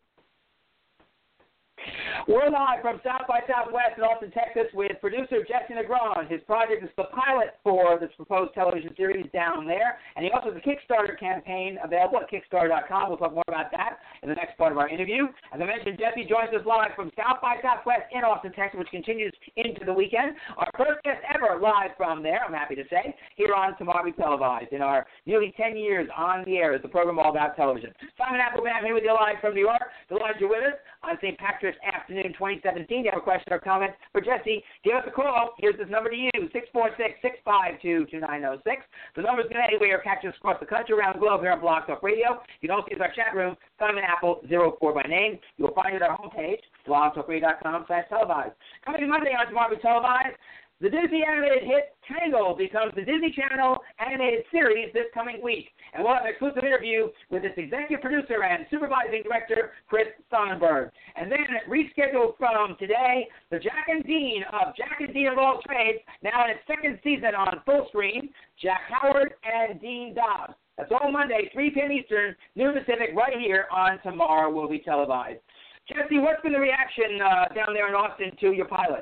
We're live from South by Southwest in Austin, Texas, with producer Jesse Negron. His project is the pilot for this proposed television series down there, and he also has a Kickstarter campaign available at Kickstarter dot com. We'll talk more about that in the next part of our interview. As I mentioned, Jesse joins us live from South by Southwest in Austin, Texas, which continues into the weekend. Our first guest ever live from there, I'm happy to say, here on Tomorrow We Televised in our nearly ten years on the air as the program all about television. Simon Applebaum here with you live from New York. Delighted you're with us on Saint Patrick's Afternoon twenty seventeen. You have a question or comment for Jesse, give us a call. Here's this number to you, six four six, six five two, two nine zero six. The number's going to anywhere catch us across the country, around the globe here on Blog Talk Radio. You can also use our chat room, Simon Apple zero four by name. You'll find it at our homepage, blog talk radio dot com slash televised. Coming Monday on Tomorrow We Televised, the Disney animated hit Tangled becomes the Disney Channel animated series this coming week. And we'll have an exclusive interview with its executive producer and supervising director, Chris Sonnenberg. And then rescheduled from today, the Jack and Dean of Jack and Dean of All Trades, now in its second season on full screen, Jack Howard and Dean Dobbs. That's all Monday, three p.m. Eastern, noon Pacific, right here on Tomorrow Will Be Televised. Jesse, what's been the reaction uh, down there in Austin to your pilot?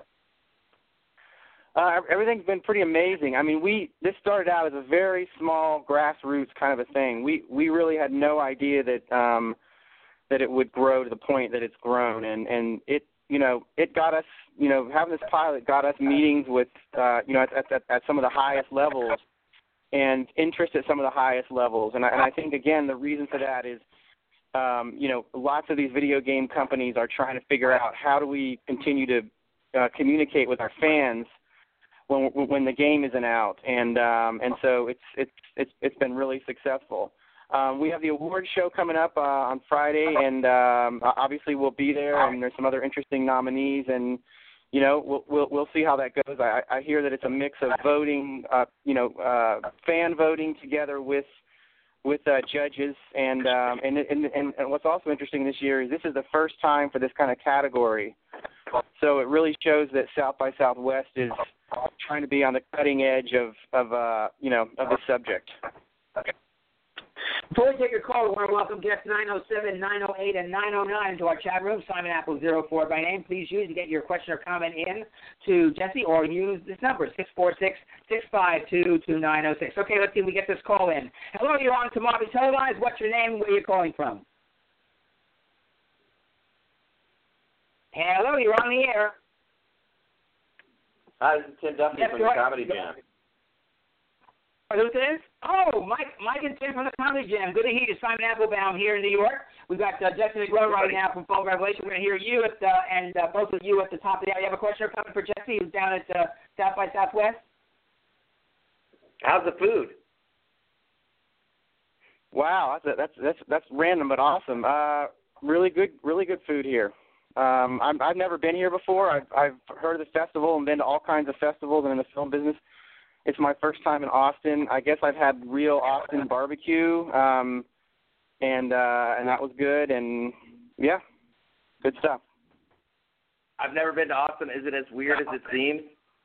Uh, everything's been pretty amazing. I mean, we this started out as a very small grassroots kind of a thing. We we really had no idea that um, that it would grow to the point that it's grown, and and it you know it got us you know having this pilot got us meetings with uh, you know at, at at some of the highest levels and interest at some of the highest levels, and I, and I think again the reason for that is um, you know lots of these video game companies are trying to figure out how do we continue to uh, communicate with our fans when when the game isn't out, and um, and so it's it's it's it's been really successful. Um, we have the award show coming up uh, on Friday, and um, obviously we'll be there. And there's some other interesting nominees, and you know we'll we'll, we'll see how that goes. I, I hear that it's a mix of voting, uh, you know, uh, fan voting together with with uh, judges, and, um, and and and and what's also interesting this year is this is the first time for this kind of category. So it really shows that South by Southwest is trying to be on the cutting edge of, of uh, you know, of the subject. Before we take your call, we want to welcome guests nine oh seven, nine oh eight, and nine oh nine to our chat room. Simon Apple zero four by name. Please use to get your question or comment in to Jesse, or use this number, six four six, six five two, two nine zero six. Okay, let's see if we get this call in. Hello, you're on Tomorrow We Televised. What's your name? Where are you calling from? Hello, you're on the air. Hi, this is Tim Duffy Yes, from the Comedy Jam. Who's this? Oh, Mike, Mike and Tim from the Comedy Jam. Good to hear you. Simon Applebaum here in New York. We've got uh, Jesse Negron right now from Full Revelation. We're going to hear you at the, and uh, both of you at the top of the hour. You have a question or comment for Jesse, who's down at uh, South by Southwest? How's the food? Wow, that's that's that's that's random but awesome. Uh, really good, really good food here. Um, I'm, I've never been here before. I've, I've heard of the festival and been to all kinds of festivals and in the film business. It's my first time in Austin. I guess I've had real Austin barbecue, um, and uh, and that was good. And yeah, good stuff. I've never been to Austin. Is it as weird as it seems?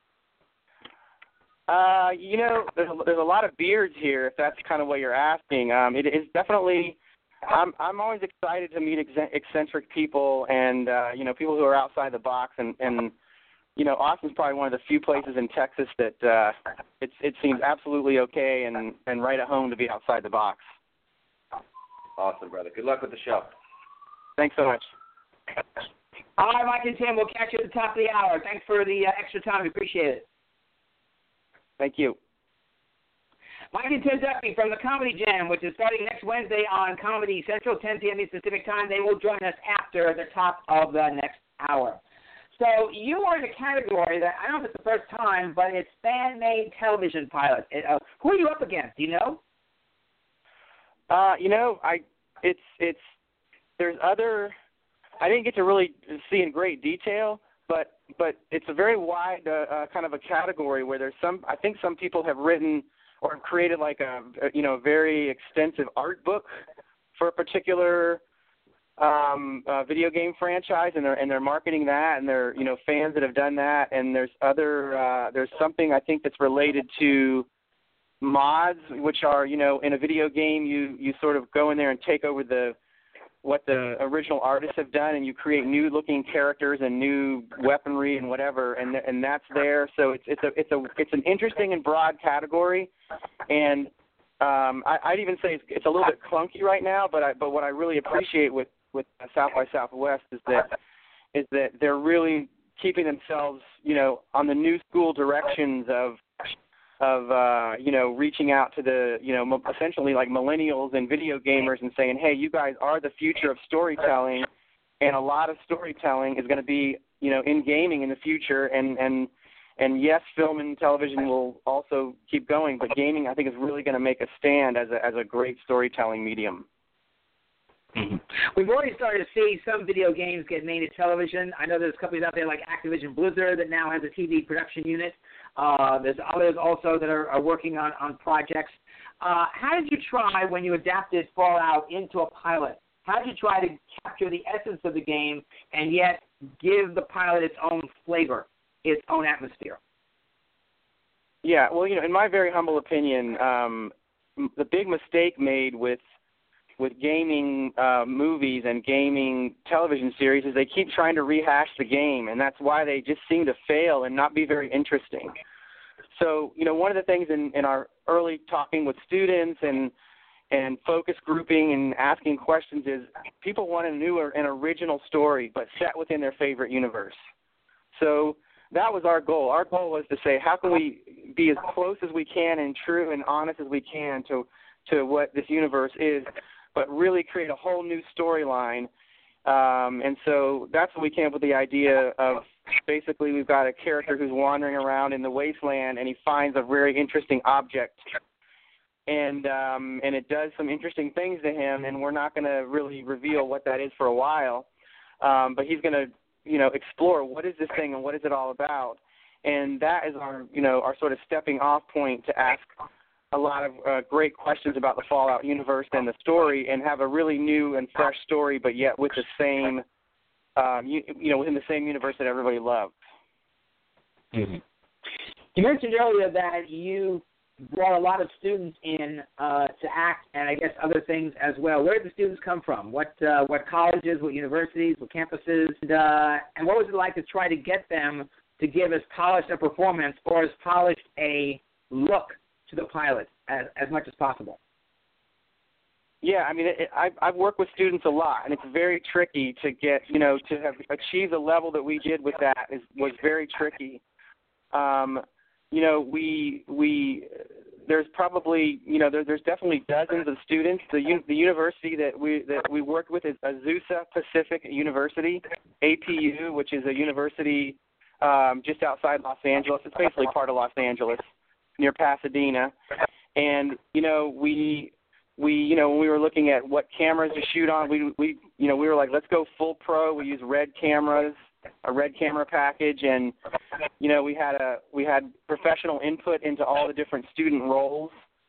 Uh, you know, there's a, there's a lot of beards here. If that's kind of what you're asking, um, it is definitely. I'm I'm always excited to meet eccentric people and uh, you know people who are outside the box and, and you know, Austin's probably one of the few places in Texas that uh, it's, it seems absolutely okay and, and right at home to be outside the box. Awesome, brother. Good luck with the show. Thanks so much. All right, Mike and Tim, we'll catch you at the top of the hour. Thanks for the uh, extra time. We appreciate it. Thank you. Mike and Tim Duffy from the Comedy Jam, which is starting next Wednesday on Comedy Central, ten p.m. Eastern Pacific Time. They will join us after the top of the next hour. So you are in a category that I don't know if it's the first time, but it's fan-made television pilot. Uh, who are you up against? Do you know? Uh, you know, I it's it's there's other. I didn't get to really see in great detail, but but it's a very wide uh, uh, kind of a category where there's some. I think some people have written or have created like a, a you know very extensive art book for a particular um, uh, video game franchise, and they're and they're marketing that, and they're you know fans that have done that, and there's other uh, there's something I think that's related to mods, which are you know in a video game you you sort of go in there and take over the what the original artists have done, and you create new looking characters and new weaponry and whatever, and and that's there. So it's it's a it's a it's an interesting and broad category, and um, I, I'd even say it's, it's a little bit clunky right now. But I but what I really appreciate with with South by Southwest is that is that they're really keeping themselves you know on the new school directions of of, uh, you know, reaching out to the, you know, essentially like millennials and video gamers and saying, hey, you guys are the future of storytelling, and a lot of storytelling is going to be, you know, in gaming in the future. And, and, and yes, film and television will also keep going, but gaming, I think, is really going to make a stand as a, as a great storytelling medium. Mm-hmm. We've already started to see some video games get made into television. I know there's companies out there like Activision Blizzard that now has a T V production unit. Uh, there's others also that are, are working on, on projects. Uh, how did you try when you adapted Fallout into a pilot? How did you try to capture the essence of the game and yet give the pilot its own flavor, its own atmosphere? Yeah, well, you know, in my very humble opinion, um, the big mistake made with with gaming uh, movies and gaming television series is they keep trying to rehash the game, and that's why they just seem to fail and not be very interesting. So, you know, one of the things in, in our early talking with students and and focus grouping and asking questions is people want a new or an original story, but set within their favorite universe. So that was our goal. Our goal was to say, how can we be as close as we can and true and honest as we can to to what this universe is, but really create a whole new storyline. Um, and so that's when we came up with the idea of basically we've got a character who's wandering around in the wasteland, and he finds a very interesting object. And um, and it does some interesting things to him, and we're not going to really reveal what that is for a while. Um, but he's going to, you know, explore what is this thing and what is it all about. And that is our, you know, our sort of stepping off point to ask a lot of uh, great questions about the Fallout universe and the story, and have a really new and fresh story, but yet with the same, um, you, you know, within the same universe that everybody loves. Mm-hmm. You mentioned earlier that you brought a lot of students in uh, to act, and I guess other things as well. Where did the students come from? What uh, what colleges, what universities, what campuses, and, uh, and what was it like to try to get them to give as polished a performance or as polished a look to the pilot as, as much as possible? Yeah, I mean, it, it, I've, I've worked with students a lot, and it's very tricky to get, you know, to have achieved the level that we did with that is was very tricky. Um, you know, we we there's probably, you know, there, there's definitely dozens of students. The the university that we that we worked with is Azusa Pacific University, A P U, which is a university um, just outside Los Angeles. It's basically part of Los Angeles, near Pasadena. And, you know, we, we, you know, when we were looking at what cameras to shoot on, we, we, you know, we were like, let's go full pro. We use red cameras, a red camera package. And, you know, we had a, we had professional input into all the different student roles.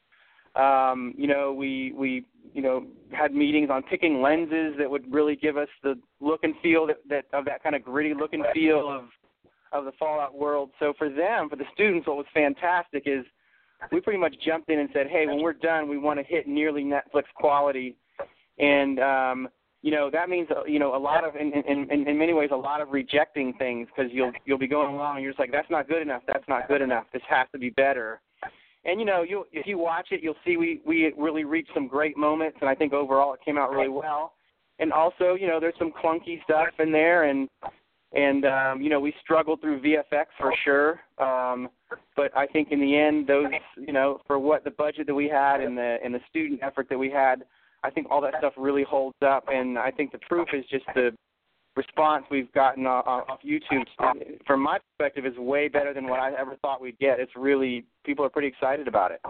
Um, you know, we, we, you know, had meetings on picking lenses that would really give us the look and feel that, that of that kind of gritty look and feel of, of the Fallout world. So for them, for the students, what was fantastic is we pretty much jumped in and said, hey, when we're done, we want to hit nearly Netflix quality. And, um, you know, that means, you know, a lot of, in, in, in, in many ways, a lot of rejecting things because you'll, you'll be going along and you're just like, that's not good enough, that's not good enough, this has to be better. And, you know, you if you watch it, you'll see we, we really reached some great moments, and I think overall it came out really well. And also, you know, there's some clunky stuff in there, and, and um, you know, we struggled through V F X for sure. Um, but I think in the end, those, you know, for what the budget that we had and the and the student effort that we had, I think all that stuff really holds up, and I think the proof is just the response we've gotten off, off YouTube. From my perspective, is way better than what I ever thought we'd get. It's really, people are pretty excited about it.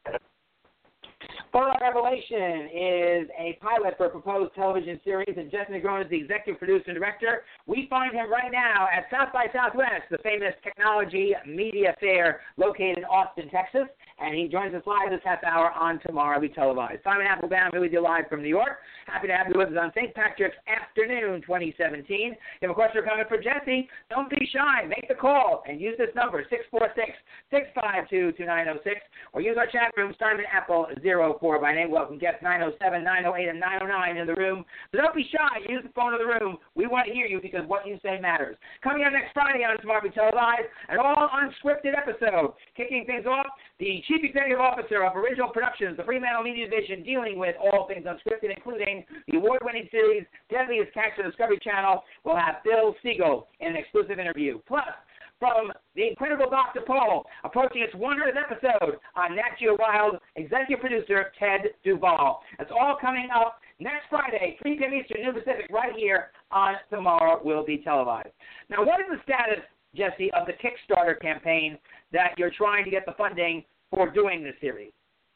Fallout Revelation is a pilot for a proposed television series, and Jeff Negron is the executive producer and director. We find him right now at South by Southwest, the famous technology media fair located in Austin, Texas, and he joins us live this half hour on Tomorrow Be Televised. Simon Applebaum here with you live from New York. Happy to have you with us on Saint Patrick's Afternoon twenty seventeen. If you have a question or comment for Jesse, don't be shy. Make the call and use this number, six four six, six five two, two nine zero six, or use our chat room, Simon Apple zero four by name. Welcome guests nine oh seven, nine oh eight, and nine oh nine in the room. So don't be shy. Use the phone in the room. We want to hear you because what you say matters. Coming up next Friday on Tomorrow Be Televised, an all unscripted episode. Kicking things off, the Chief Executive Officer of Original Productions, the Fremantle Media Division, dealing with all things unscripted, including the award-winning series Deadliest Catch on the Discovery Channel. We'll have Bill Siegel in an exclusive interview. Plus, from the incredible Doctor Paul, approaching its one hundredth episode on Nat Geo Wild, executive producer Ted Duvall. That's all coming up next Friday, three p.m. Eastern, noon Pacific, right here on Tomorrow Will Be Televised. Now, what is the status, Jesse, of the Kickstarter campaign that you're trying to get the funding for doing this series?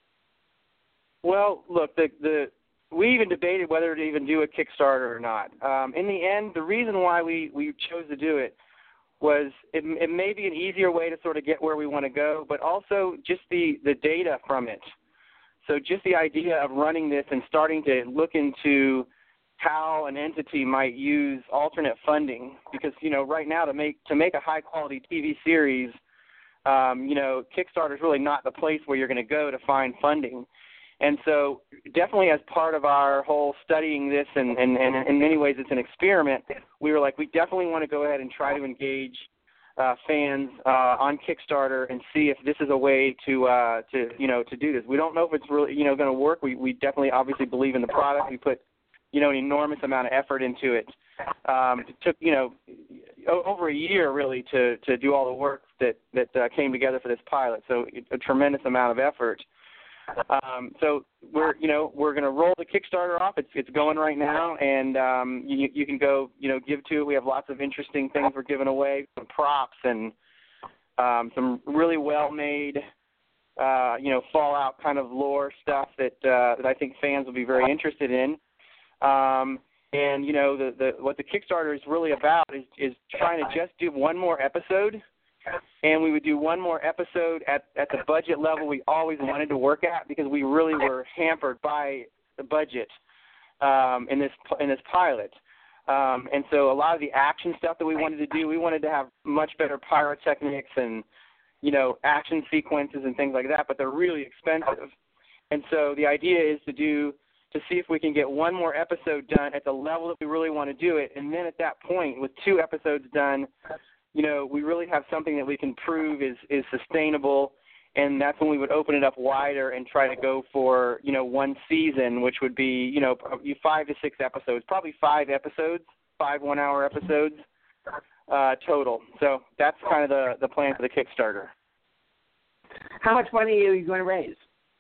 Well, look, the the we even debated whether to even do a Kickstarter or not. Um, in the end, the reason why we, we chose to do it was it, it may be an easier way to sort of get where we want to go, but also just the, the data from it. So just the idea of running this and starting to look into how an entity might use alternate funding, because, you know, right now to make to make a high-quality T V series, um, you know, Kickstarter is really not the place where you're going to go to find funding. And so definitely as part of our whole studying this, and, and, and in many ways it's an experiment, we were like, we definitely want to go ahead and try to engage uh, fans uh, on Kickstarter and see if this is a way to, uh, to you know, to do this. We don't know if it's really, you know, going to work. We, we definitely obviously believe in the product. We put, you know, an enormous amount of effort into it. Um, it took, you know, over a year really to, to do all the work that, that uh, came together for this pilot, so a tremendous amount of effort. Um, so we're, you know, we're going to roll the Kickstarter off. It's it's going right now, and um, you you can go, you know, give to it. We have lots of interesting things we're giving away, some props and um, some really well-made, uh, you know, Fallout kind of lore stuff that uh, that I think fans will be very interested in. Um, and you know, the the what the Kickstarter is really about is is trying to just do one more episode. And we would do one more episode at, at the budget level we always wanted to work at, because we really were hampered by the budget um, in this in this pilot. Um, and so a lot of the action stuff that we wanted to do, we wanted to have much better pyrotechnics and, you know, action sequences and things like that, but they're really expensive. And so the idea is to do to see if we can get one more episode done at the level that we really want to do it, and then at that point, with two episodes done, you know, we really have something that we can prove is, is sustainable, and that's when we would open it up wider and try to go for, you know, one season, which would be, you know, five to six episodes, probably five episodes, five one-hour episodes uh, total. So that's kind of the, the plan for the Kickstarter. How much money are you going to raise?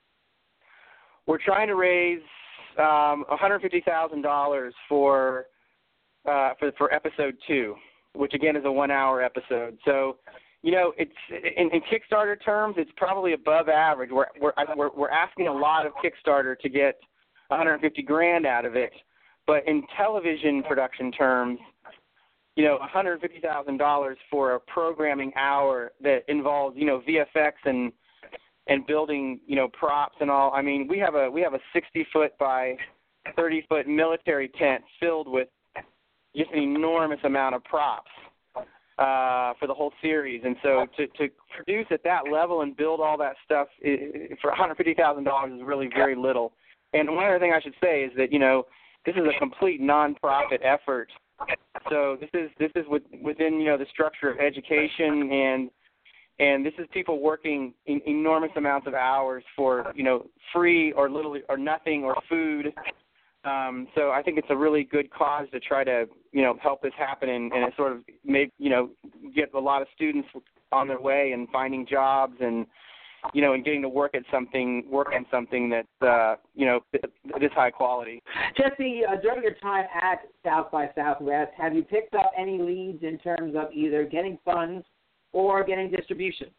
We're trying to raise um, one hundred fifty thousand dollars for, uh, for for episode two, which again is a one-hour episode. So, you know, it's in, in Kickstarter terms, it's probably above average. We're we're we're, we're asking a lot of Kickstarter to get one hundred fifty grand out of it, but in television production terms, you know, one hundred fifty thousand dollars for a programming hour that involves, you know, V F X and and building, you know, props and all. I mean, we have a we have a sixty foot by thirty foot military tent filled with just an enormous amount of props uh, for the whole series. And so to, to produce at that level and build all that stuff it, for one hundred fifty thousand dollars is really very little. And one other thing I should say is that, you know, this is a complete nonprofit effort. So this is this is with, within you know the structure of education, and and this is people working in enormous amounts of hours for you know free or little or nothing or food. Um, so I think it's a really good cause to try to you know help this happen, and, and it sort of make you know get a lot of students on their way and finding jobs and you know and getting to work at something work on something that's uh, you know this high quality. Jesse, uh, during your time at South by Southwest, have you picked up any leads in terms of either getting funds or getting distribution?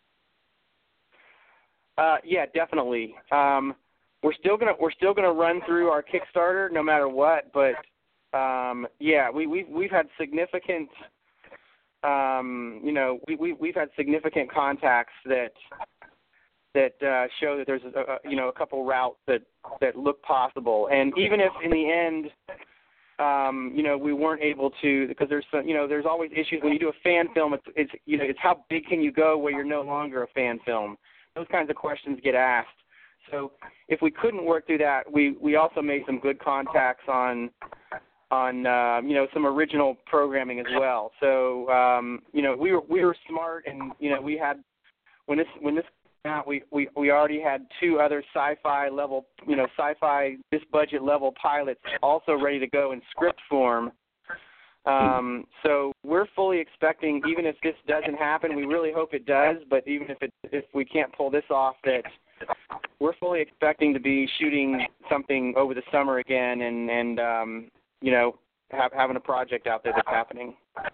Uh, yeah, definitely. Um, we're still gonna we're still gonna run through our Kickstarter no matter what, but um, yeah, we we've we've had significant um, you know we, we we've had significant contacts that that uh, show that there's a, a, you know a couple routes that that look possible, and even if in the end um, you know we weren't able to, because there's some, you know there's always issues when you do a fan film. It's, it's you know it's how big can you go where you're no longer a fan film. Those kinds of questions get asked. So if we couldn't work through that, we, we also made some good contacts on on uh, you know some original programming as well. So um, you know we were we were smart, and you know we had when this when this came out, we, we, we already had two other sci-fi level you know sci-fi this budget level pilots also ready to go in script form. Um, so we're fully expecting, even if this doesn't happen, we really hope it does, but even if it if we can't pull this off, that we're fully expecting to be shooting something over the summer again, and and um, you know have, having a project out there that's happening.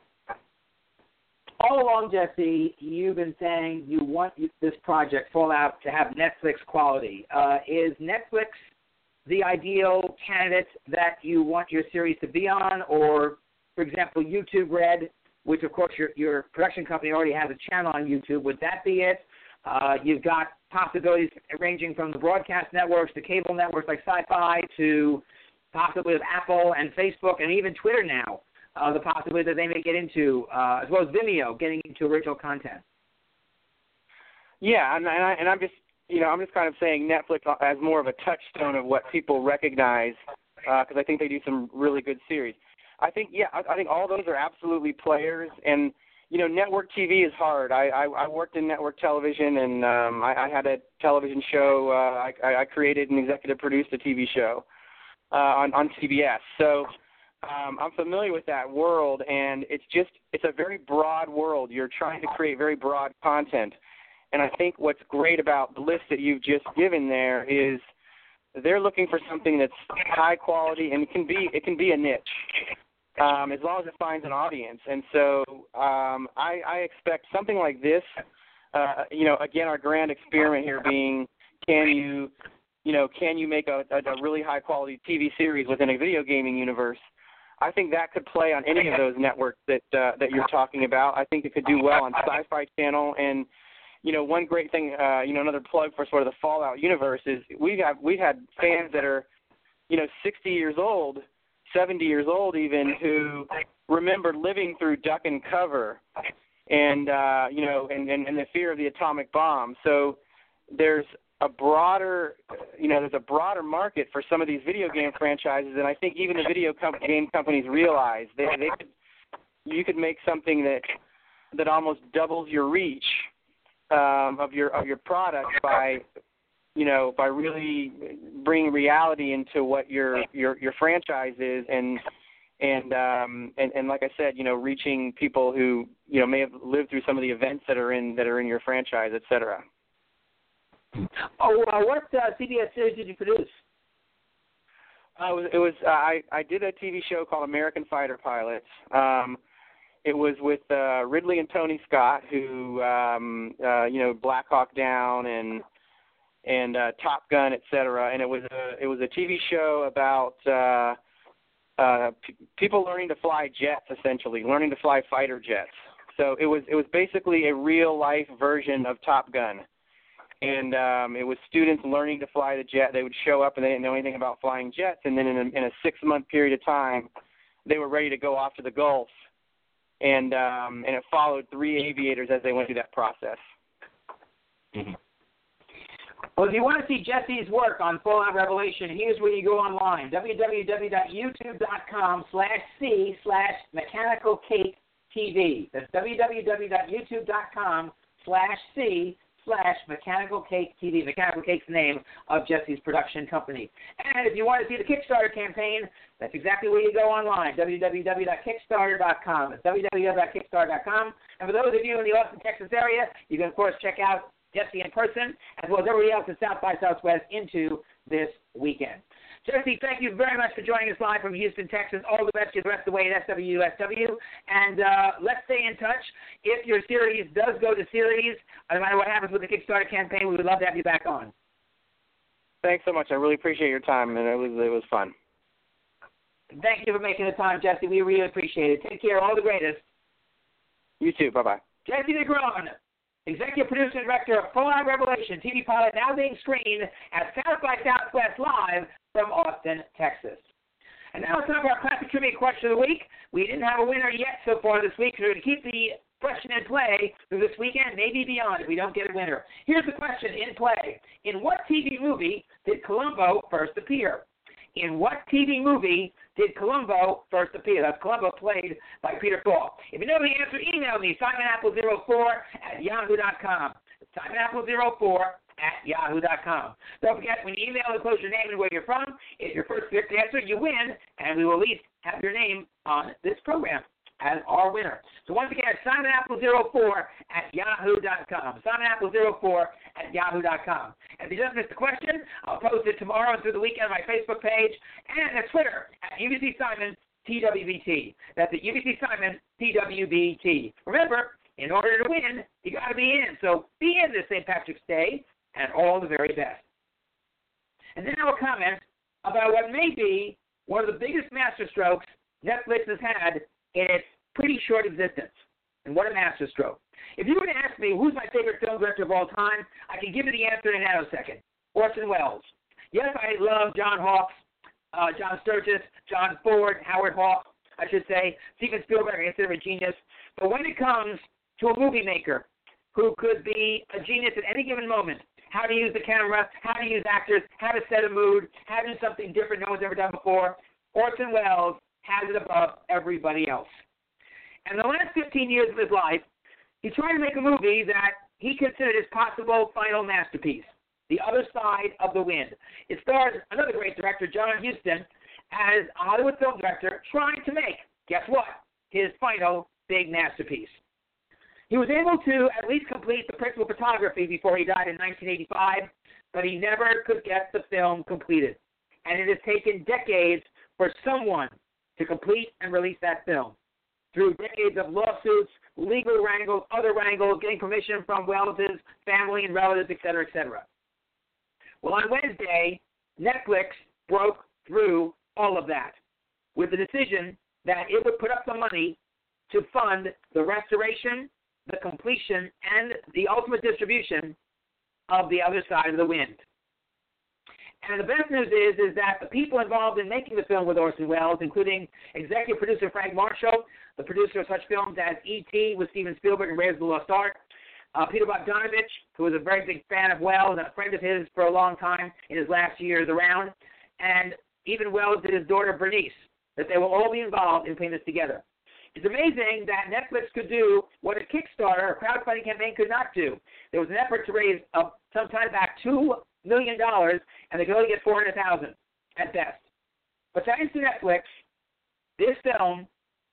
All along, Jesse, you've been saying you want this project, Fallout, to have Netflix quality. Uh, is Netflix the ideal candidate that you want your series to be on, or for example, YouTube Red, which of course your your production company already has a channel on YouTube, would that be it? Uh, you've got possibilities ranging from the broadcast networks to cable networks like Sci-Fi to possibly with Apple and Facebook and even Twitter now, uh, the possibility that they may get into, uh, as well as Vimeo, getting into original content. Yeah, and, and, I, and I'm just, you know, I'm just kind of saying Netflix as more of a touchstone of what people recognize, because uh, I think they do some really good series. I think, yeah, I, I think all those are absolutely players, and you know, network T V is hard. I, I, I worked in network television, and um, I, I had a television show. Uh, I, I created and executive produced a T V show uh, on, on C B S. So um, I'm familiar with that world, and it's just it's a very broad world. You're trying to create very broad content, and I think what's great about the list that you've just given there is they're looking for something that's high quality, and it can be it can be a niche. Um, as long as it finds an audience. And so um, I, I expect something like this, uh, you know, again, our grand experiment here being, can you, you know, can you make a, a, a really high-quality T V series within a video gaming universe? I think that could play on any of those networks that uh, that you're talking about. I think it could do well on Sci-Fi Channel. And, you know, one great thing, uh, you know, another plug for sort of the Fallout universe is we have we've had fans that are, you know, sixty years old, seventy years old even, who remember living through Duck and Cover and, uh, you know, and, and, and the fear of the atomic bomb. So there's a broader, you know, there's a broader market for some of these video game franchises, and I think even the video com- game companies realize they, they could, you could make something that that almost doubles your reach um, of your of your product by, you know, by really bringing reality into what your your, your franchise is, and and, um, and and like I said, you know, reaching people who, you know, may have lived through some of the events that are in that are in your franchise, et cetera. Oh, uh, what uh, C B S series did you produce? Uh, it was, it was uh, I I did a T V show called American Fighter Pilots. Um, it was with uh, Ridley and Tony Scott, who um, uh, you know, Black Hawk Down and and uh, Top Gun, et cetera. And it was a it was a T V show about uh, uh, p- people learning to fly jets, essentially learning to fly fighter jets. So it was it was basically a real life version of Top Gun, and um, it was students learning to fly the jet. They would show up and they didn't know anything about flying jets, and then in a, in a six month period of time, they were ready to go off to the Gulf, and um, and it followed three aviators as they went through that process. Mm-hmm. Well, if you want to see Jesse's work on Fallout Revelation, here's where you go online, www.youtube.com slash C slash Mechanical Cake TV. That's www.youtube.com slash C slash Mechanical Cake T V. Mechanical Cake's the name of Jesse's production company. And if you want to see the Kickstarter campaign, that's exactly where you go online, www dot kickstarter dot com. It's www dot kickstarter dot com. And for those of you in the Austin, Texas area, you can, of course, check out Jesse in person, as well as everybody else at South by Southwest into this weekend. Jesse, thank you very much for joining us live from Houston, Texas. All the best to you the rest of the way at S W U S W. And uh, let's stay in touch. If your series does go to series, no matter what happens with the Kickstarter campaign, we would love to have you back on. Thanks so much. I really appreciate your time, and it was it was fun. Thank you for making the time, Jesse. We really appreciate it. Take care. All the greatest. You too. Bye-bye. Jesse Negron, Executive Producer and Director of Fallout Revelation, T V pilot now being screened at South by Southwest Live from Austin, Texas. And now it's time for our Classic Trivia Question of the Week. We didn't have a winner yet so far this week, so we're going to keep the question in play through this weekend, maybe beyond if we don't get a winner. Here's the question in play. In what T V movie did Columbo first appear? In what T V movie did Columbo first appear? That's Columbo, played by Peter Falk. If you know the answer, email me, simon apple zero four at yahoo dot com. simon apple zero four at yahoo dot com. Don't forget, when you email, enclose your name and where you're from. If you're first to answer, you win, and we will at least have your name on this program as our winner. So once again, simon apple zero four at yahoo dot com. simon apple zero four at yahoo dot com. And if you just missed the question, I'll post it tomorrow and through the weekend on my Facebook page and at Twitter at U B C Simon T W B T. That's at U B C Simon T W B T. Remember, in order to win, you got to be in. So be in this Saint Patrick's Day, and all the very best. And then I will comment about what may be one of the biggest masterstrokes Netflix has had in its pretty short existence. And what a masterstroke. If you were to ask me who's my favorite film director of all time, I can give you the answer in a nanosecond. Orson Welles. Yes, I love John Hawkes, uh, John Sturges, John Ford, Howard Hawks, I should say, Steven Spielberg, I consider a genius. But when it comes to a movie maker who could be a genius at any given moment, how to use the camera, how to use actors, how to set a mood, how to do something different no one's ever done before, Orson Welles has it above everybody else. And the last fifteen years of his life, he tried to make a movie that he considered his possible final masterpiece, The Other Side of the Wind. It stars another great director, John Huston, as a Hollywood film director trying to make, guess what, his final big masterpiece. He was able to at least complete the principal photography before he died in nineteen eighty-five, but he never could get the film completed. And it has taken decades for someone to complete and release that film, through decades of lawsuits, legal wrangles, other wrangles, getting permission from Welles' family and relatives, et cetera, et cetera. Well, on Wednesday, Netflix broke through all of that with the decision that it would put up the money to fund the restoration, the completion, and the ultimate distribution of The Other Side of the Wind. And the best news is, is that the people involved in making the film with Orson Welles, including executive producer Frank Marshall, the producer of such films as E T with Steven Spielberg and Raiders of the Lost Ark, uh, Peter Bogdanovich, who was a very big fan of Welles and a friend of his for a long time in his last years around, and even Welles and his daughter Bernice, that they will all be involved in putting this together. It's amazing that Netflix could do what a Kickstarter, a crowdfunding campaign, could not do. There was an effort to raise, uh, some time back, two million dollars, and they could only get four hundred thousand dollars at best. But thanks to Netflix, this film,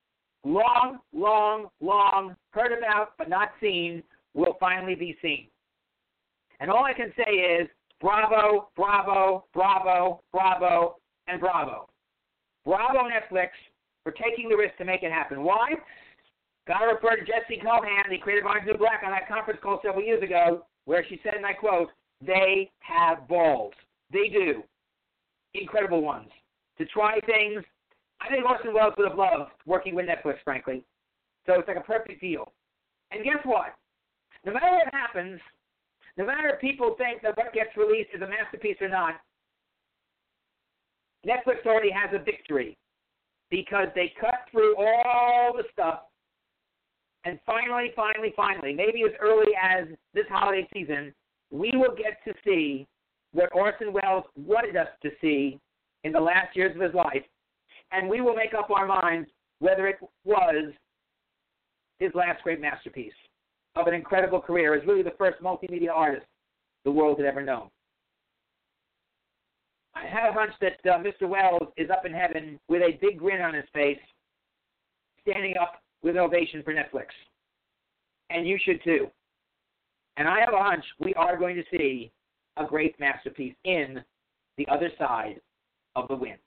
long, long, long heard about but not seen, will finally be seen. And all I can say is bravo, bravo, bravo, bravo, and bravo. Bravo, Netflix, for taking the risk to make it happen. Why? Got to refer to Jessie Cohan, the creator of Orange New Black, on that conference call several years ago, where she said, and I quote, "They have balls." They do. Incredible ones. To try things. I think Orson Welles would have loved working with Netflix, frankly. So it's like a perfect deal. And guess what? No matter what happens, no matter if people think that what gets released is a masterpiece or not, Netflix already has a victory, because they cut through all the stuff, and finally, finally, finally, maybe as early as this holiday season, we will get to see what Orson Welles wanted us to see in the last years of his life, and we will make up our minds whether it was his last great masterpiece of an incredible career as really the first multimedia artist the world had ever known. I have a hunch that uh, Mister Welles is up in heaven with a big grin on his face, standing up with an ovation for Netflix. And you should too. And I have a hunch we are going to see a great masterpiece in The Other Side of the Wind.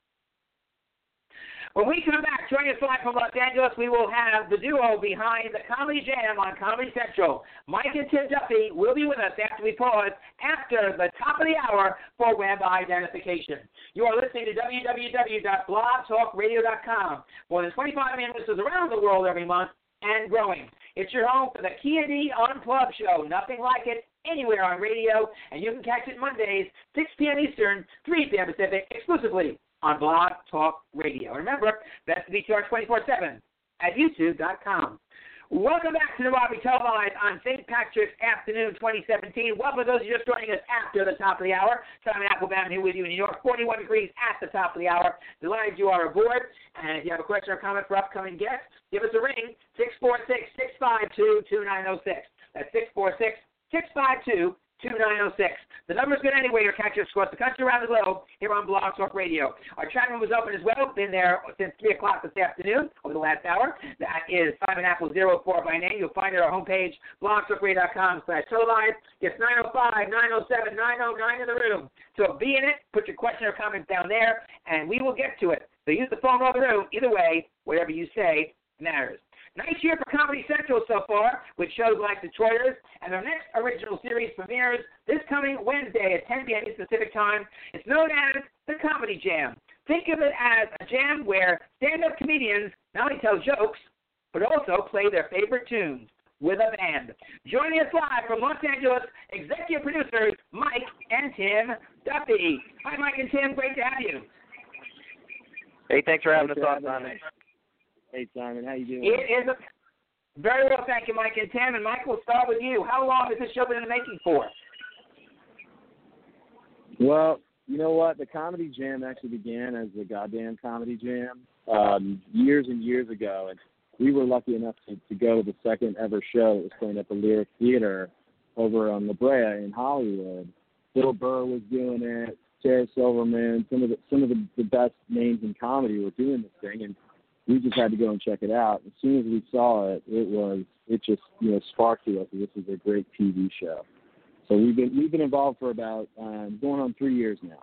When we come back, joining us live from Los Angeles, we will have the duo behind the Comedy Jam on Comedy Central. Mike and Tim Duffy will be with us after we pause after the top of the hour for web identification. You are listening to w w w dot blog talk radio dot com. More than twenty-five million listeners around the world every month and growing. It's your home for the Kia D Unplugged show. Nothing like it anywhere on radio, and you can catch it Mondays, six p.m. Eastern, three p.m. Pacific, exclusively on Blog Talk Radio. Remember, that's to be charged twenty-four seven at youtube dot com. Welcome back to the Robbie Televised on Saint Patrick's Afternoon twenty seventeen. Welcome to those who are just joining us after the top of the hour. Simon Applebaum here with you in New York, forty-one degrees at the top of the hour. Delighted you are aboard. And if you have a question or comment for upcoming guests, give us a ring, six four six, six five two, two nine zero six. That's six four six, six five two, two nine zero six. The number's good anyway. You're catching us across the country, around the globe, here on Blog Talk Radio. Our chat room was open as well. Been there since three o'clock this afternoon, over the last hour. That is Simon Apple zero four by name. You'll find it at our homepage, blog talk radio dot com slash televised. It's nine oh five, nine oh seven, nine oh nine in the room. So be in it. Put your question or comment down there, and we will get to it. So use the phone or the room. Either way, whatever you say matters. Nice year for Comedy Central so far, with shows like Detroiters, and their next original series premieres this coming Wednesday at ten p.m. Pacific Time. It's known as the Comedy Jam. Think of it as a jam where stand-up comedians not only tell jokes, but also play their favorite tunes with a band. Joining us live from Los Angeles, executive producers Mike and Tim Duffy. Hi, Mike and Tim. Great to have you. Hey, thanks for having us on, Simon. Hey, Simon, how you doing? It is a, very well, thank you, Mike and Tim. And Mike, we'll start with you. How long has this show been in the making for? Well, you know what? The Comedy Jam actually began as the goddamn Comedy Jam um, years and years ago. And we were lucky enough to, to go to the second ever show that was playing at the Lyric Theater over on La Brea in Hollywood. Bill Burr was doing it, Sarah Silverman, some of the, some of the, the best names in comedy were doing this thing. And we just had to go and check it out. As soon as we saw it, it was it just you know sparked to us that this is a great T V show. So we've been we've been involved for about um, going on three years now.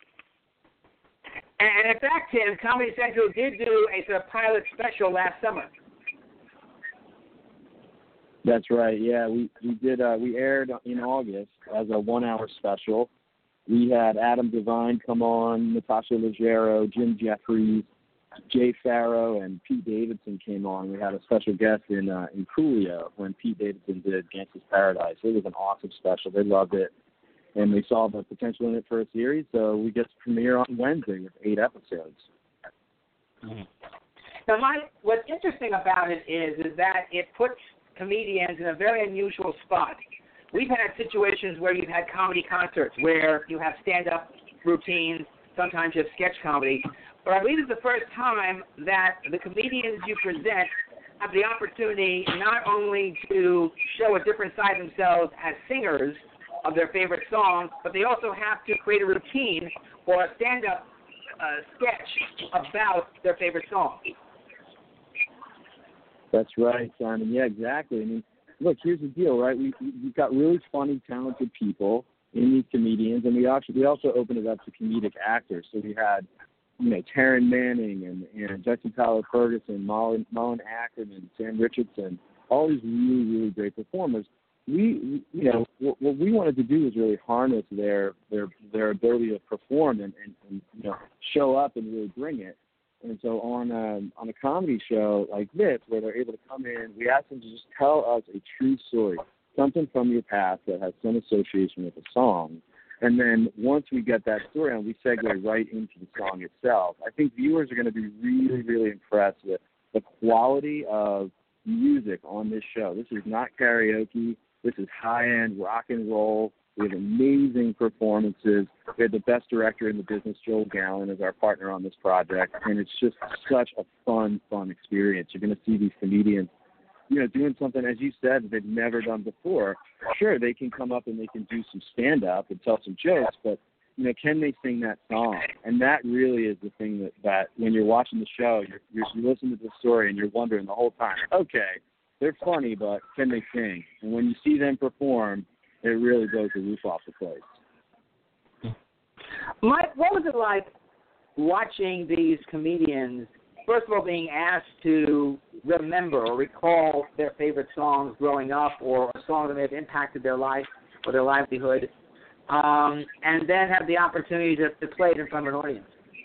And in fact, Tim, Comedy Central did do a sort of pilot special last summer. That's right. Yeah, we we did. Uh, we aired in August as a one-hour special. We had Adam Devine come on, Natasha Leggero, Jim Jeffries, Jay Farrow, and Pete Davidson came on. We had a special guest in uh, in Coolio when Pete Davidson did Gangsta's Paradise. It was an awesome special. They loved it, and they saw the potential in it for a series. So we get to premiere on Wednesday with eight episodes. Mm-hmm. Now, Mike, what's interesting about it is is that it puts comedians in a very unusual spot. We've had situations where you've had comedy concerts where you have stand-up routines. Sometimes you have sketch comedy. But I believe it's the first time that the comedians you present have the opportunity not only to show a different side of themselves as singers of their favorite songs, but they also have to create a routine or a stand-up uh, sketch about their favorite song. That's right, Simon. Yeah, exactly. I mean, look, here's the deal, right? We, we've got really funny, talented people in these comedians, and we actually we also opened it up to comedic actors. So we had you know, Taryn Manning and, and Jesse Tyler Ferguson, Mullen, Mullen Ackerman, Sam Richardson, all these really, really great performers. We, you know, what, what we wanted to do was really harness their their their ability to perform and, and, and you know show up and really bring it. And so on a, on a comedy show like this, where they're able to come in, we ask them to just tell us a true story, something from your past that has some association with the song. And then once we get that story on, we segue right into the song itself. I think viewers are going to be really, really impressed with the quality of music on this show. This is not karaoke. This is high-end rock and roll We have amazing performances. We had the best director in the business, Joel Gallen, as our partner on this project, and it's just such a fun, fun experience. You're going to see these comedians, you know, doing something, as you said, that they've never done before. Sure, they can come up and they can do some stand-up and tell some jokes, but, you know, can they sing that song? And that really is the thing that, that when you're watching the show, you're, you're, you listen to the story and you're wondering the whole time, okay, they're funny, but can they sing? And when you see them perform, it really blows the roof off the place. Mike, what was it like watching these comedians, first of all, being asked to remember or recall their favorite songs growing up or a song that may have impacted their life or their livelihood, um, and then have the opportunity to, to play it in front of an audience?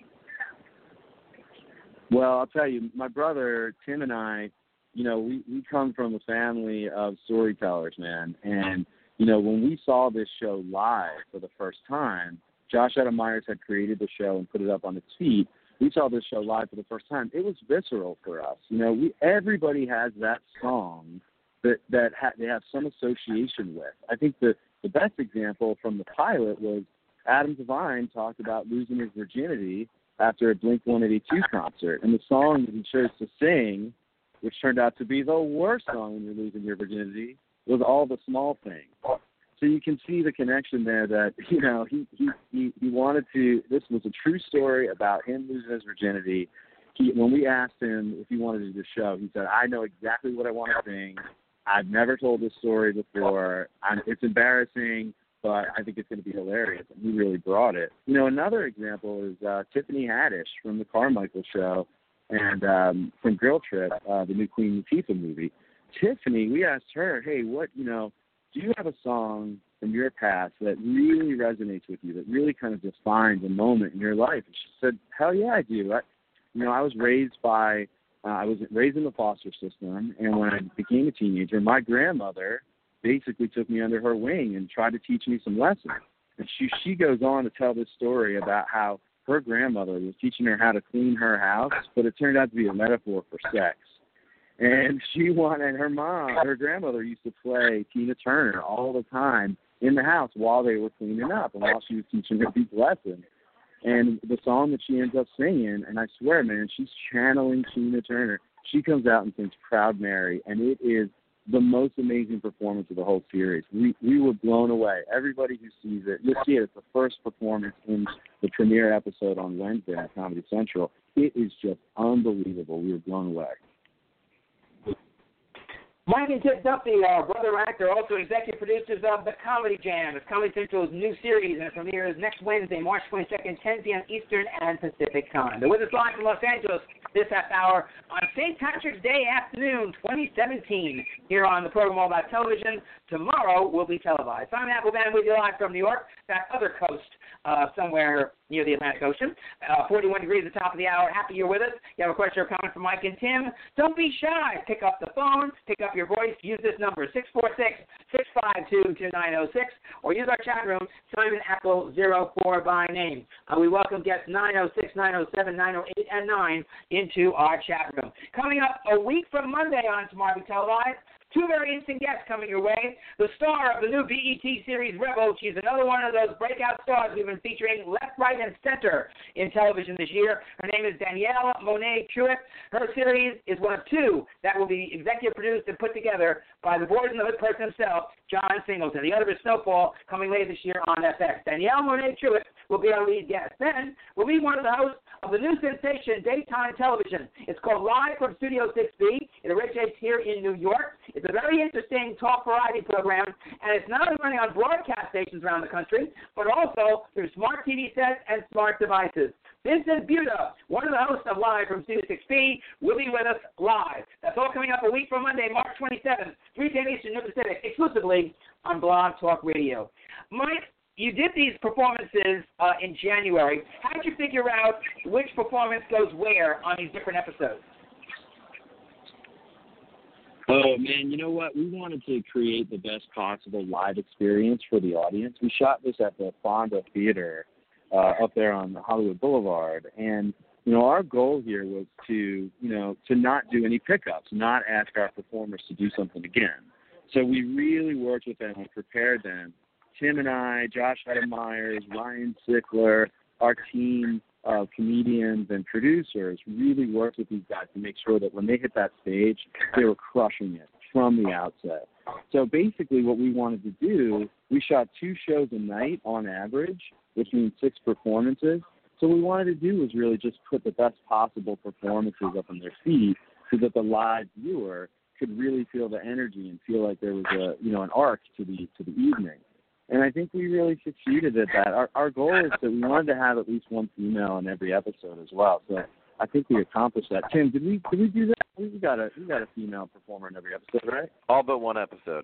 Well, I'll tell you, my brother, Tim, and I, you know, we, we come from a family of storytellers, man, and you know, when we saw this show live for the first time, Josh Adam Meyers had created the show and put it up on its feet. We saw this show live for the first time. It was visceral for us. You know, we everybody has that song that that ha- they have some association with. I think the the best example from the pilot was Adam Devine talked about losing his virginity after a Blink one eighty-two concert, and the song that he chose to sing, which turned out to be the worst song when you're losing your virginity, was All the Small Things. So you can see the connection there that, you know, he, he, he, he wanted to, this was a true story about him losing his virginity. He, when we asked him if he wanted to do the show, he said, I know exactly what I want to sing. I've never told this story before. I'm, it's embarrassing, but I think it's going to be hilarious. And he really brought it. You know, another example is uh, Tiffany Haddish from The Carmichael Show and um, from Girl Trip, uh, the new Queen Latifah movie. Tiffany, we asked her, hey, what, you know, do you have a song from your past that really resonates with you, that really kind of defines a moment in your life? And she said, hell yeah, I do. I, you know, I was raised by, uh, I was raised in the foster system, and when I became a teenager, my grandmother basically took me under her wing and tried to teach me some lessons. And she, she goes on to tell this story about how her grandmother was teaching her how to clean her house, but it turned out to be a metaphor for sex. And she wanted, and her mom, her grandmother used to play Tina Turner all the time in the house while they were cleaning up and while she was teaching her these lessons. And the song that she ends up singing, and I swear, man, she's channeling Tina Turner. She comes out and sings Proud Mary, and it is the most amazing performance of the whole series. We we were blown away. Everybody who sees it, you'll see it. It's the first performance in the premiere episode on Wednesday on Comedy Central. It is just unbelievable. We were blown away. Mike and Ted Duffy are brother actor, also executive producers of The Comedy Jam. It's Comedy Central's new series, and it premieres next Wednesday, March twenty-second, ten p.m. Eastern and Pacific Time. They're with us live from Los Angeles this half hour on Saint Patrick's Day afternoon, twenty seventeen, here on the program All About Television. Tomorrow will be televised. Simon Applebaum with you live from New York, that other coast, uh, somewhere near the Atlantic Ocean. Uh, forty-one degrees at the top of the hour. Happy you're with us. You have a question or comment from Mike and Tim. Don't be shy. Pick up the phone. Pick up your voice. Use this number, six four six, six five two, two nine zero six, or use our chat room, Simon Apple zero four by name. Uh, we welcome guests nine oh six, nine oh seven, nine oh eight, and nine into our chat room. Coming up a week from Monday on Tomorrow Be Televised, two very interesting guests coming your way. The star of the new B E T series, Rebel. She's another one of those breakout stars we've been featuring left, right, and center in television this year. Her name is Danielle Monet Truitt. Her series is one of two that will be executive produced and put together by the Boys in the Hood person himself, John Singleton. The other is Snowfall, coming later this year on F X. Danielle Monet Truitt will be our lead guest. Then we'll be one of the hosts of the new sensation, daytime television. It's called Live from Studio six B. It originates here in New York. It's a very interesting talk variety program, and it's not only running on broadcast stations around the country, but also through smart T V sets and smart devices. Vincent Buda, one of the hosts of Live from Studio six B, will be with us live. That's all coming up a week from Monday, March twenty-seventh, three ten Eastern, New Pacific, exclusively on Blog Talk Radio. Mike, you did these performances uh, in January. How did you figure out which performance goes where on these different episodes? Oh, man, you know what? We wanted to create the best possible live experience for the audience. We shot this at the Fonda Theater uh, up there on Hollywood Boulevard. And, you know, our goal here was to, you know, to not do any pickups, not ask our performers to do something again. So we really worked with them and prepared them Tim and I, Josh Adam Myers, Ryan Sickler, our team of comedians and producers really worked with these guys to make sure that when they hit that stage, they were crushing it from the outset. So basically what we wanted to do, we shot two shows a night on average, which means six performances. So what we wanted to do was really just put the best possible performances up on their feet so that the live viewer could really feel the energy and feel like there was a, you know, an arc to the to the evening. And I think we really succeeded at that. Our our goal is that we wanted to have at least one female in every episode as well. So I think we accomplished that. Tim, did we did we do that? We got a we got a female performer in every episode, right? All but one episode.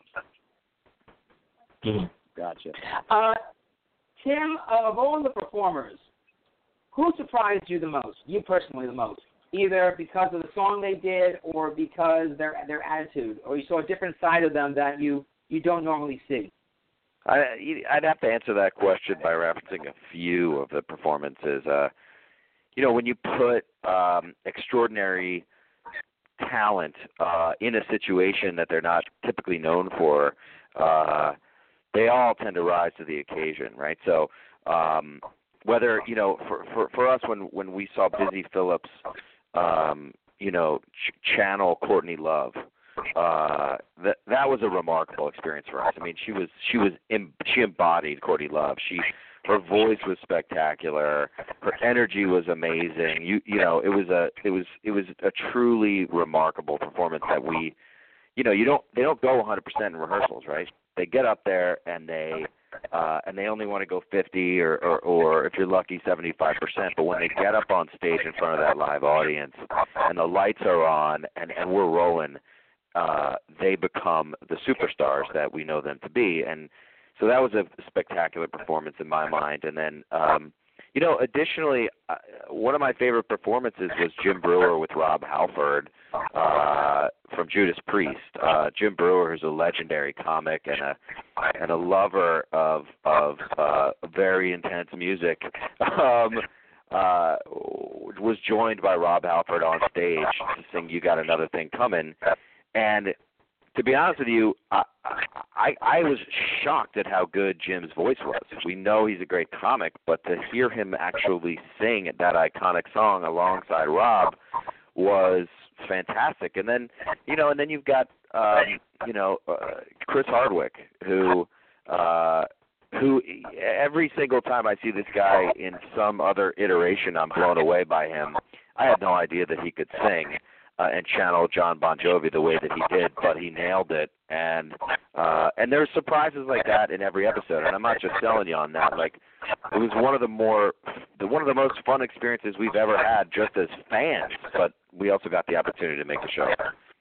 Gotcha. Uh, Tim, of all the performers, who surprised you the most? You personally, the most, either because of the song they did, or because their their attitude, or you saw a different side of them that you you don't normally see. I, I'd have to answer that question by referencing a few of the performances. Uh, you know, when you put um, extraordinary talent uh, in a situation that they're not typically known for, uh, they all tend to rise to the occasion, right? So um, whether, you know, for, for, for us, when, when we saw Busy Phillips, um, you know, ch- channel Courtney Love, uh, that that was a remarkable experience for us. I mean, she was she was em- she embodied Courtney Love. She her voice was spectacular. Her energy was amazing. You you know, it was a it was it was a truly remarkable performance that we, you know, you don't they don't go one hundred percent in rehearsals, right? They get up there and they uh, and they only want to go fifty or, or, or if you're lucky, seventy-five percent. But when they get up on stage in front of that live audience and the lights are on and, and we're rolling, uh, they become the superstars that we know them to be. And so that was a spectacular performance in my mind. And then, um, you know, additionally, uh, one of my favorite performances was Jim Breuer with Rob Halford uh, from Judas Priest. Uh, Jim Breuer is a legendary comic and a and a lover of of uh, very intense music. Um, uh, was joined by Rob Halford on stage to sing "You Got Another Thing Coming," and to be honest with you, I, I I was shocked at how good Jim's voice was. We know he's a great comic, but to hear him actually sing that iconic song alongside Rob was fantastic. And then, you know, and then you've got, um, you know, uh, Chris Hardwick, who, uh, who every single time I see this guy in some other iteration, I'm blown away by him. I had no idea that he could sing. Uh, and channel John Bon Jovi the way that he did, but he nailed it. And uh, and there's surprises like that in every episode. And I'm not just selling you on that. Like, it was one of the more, the, one of the most fun experiences we've ever had, just as fans. But we also got the opportunity to make the show.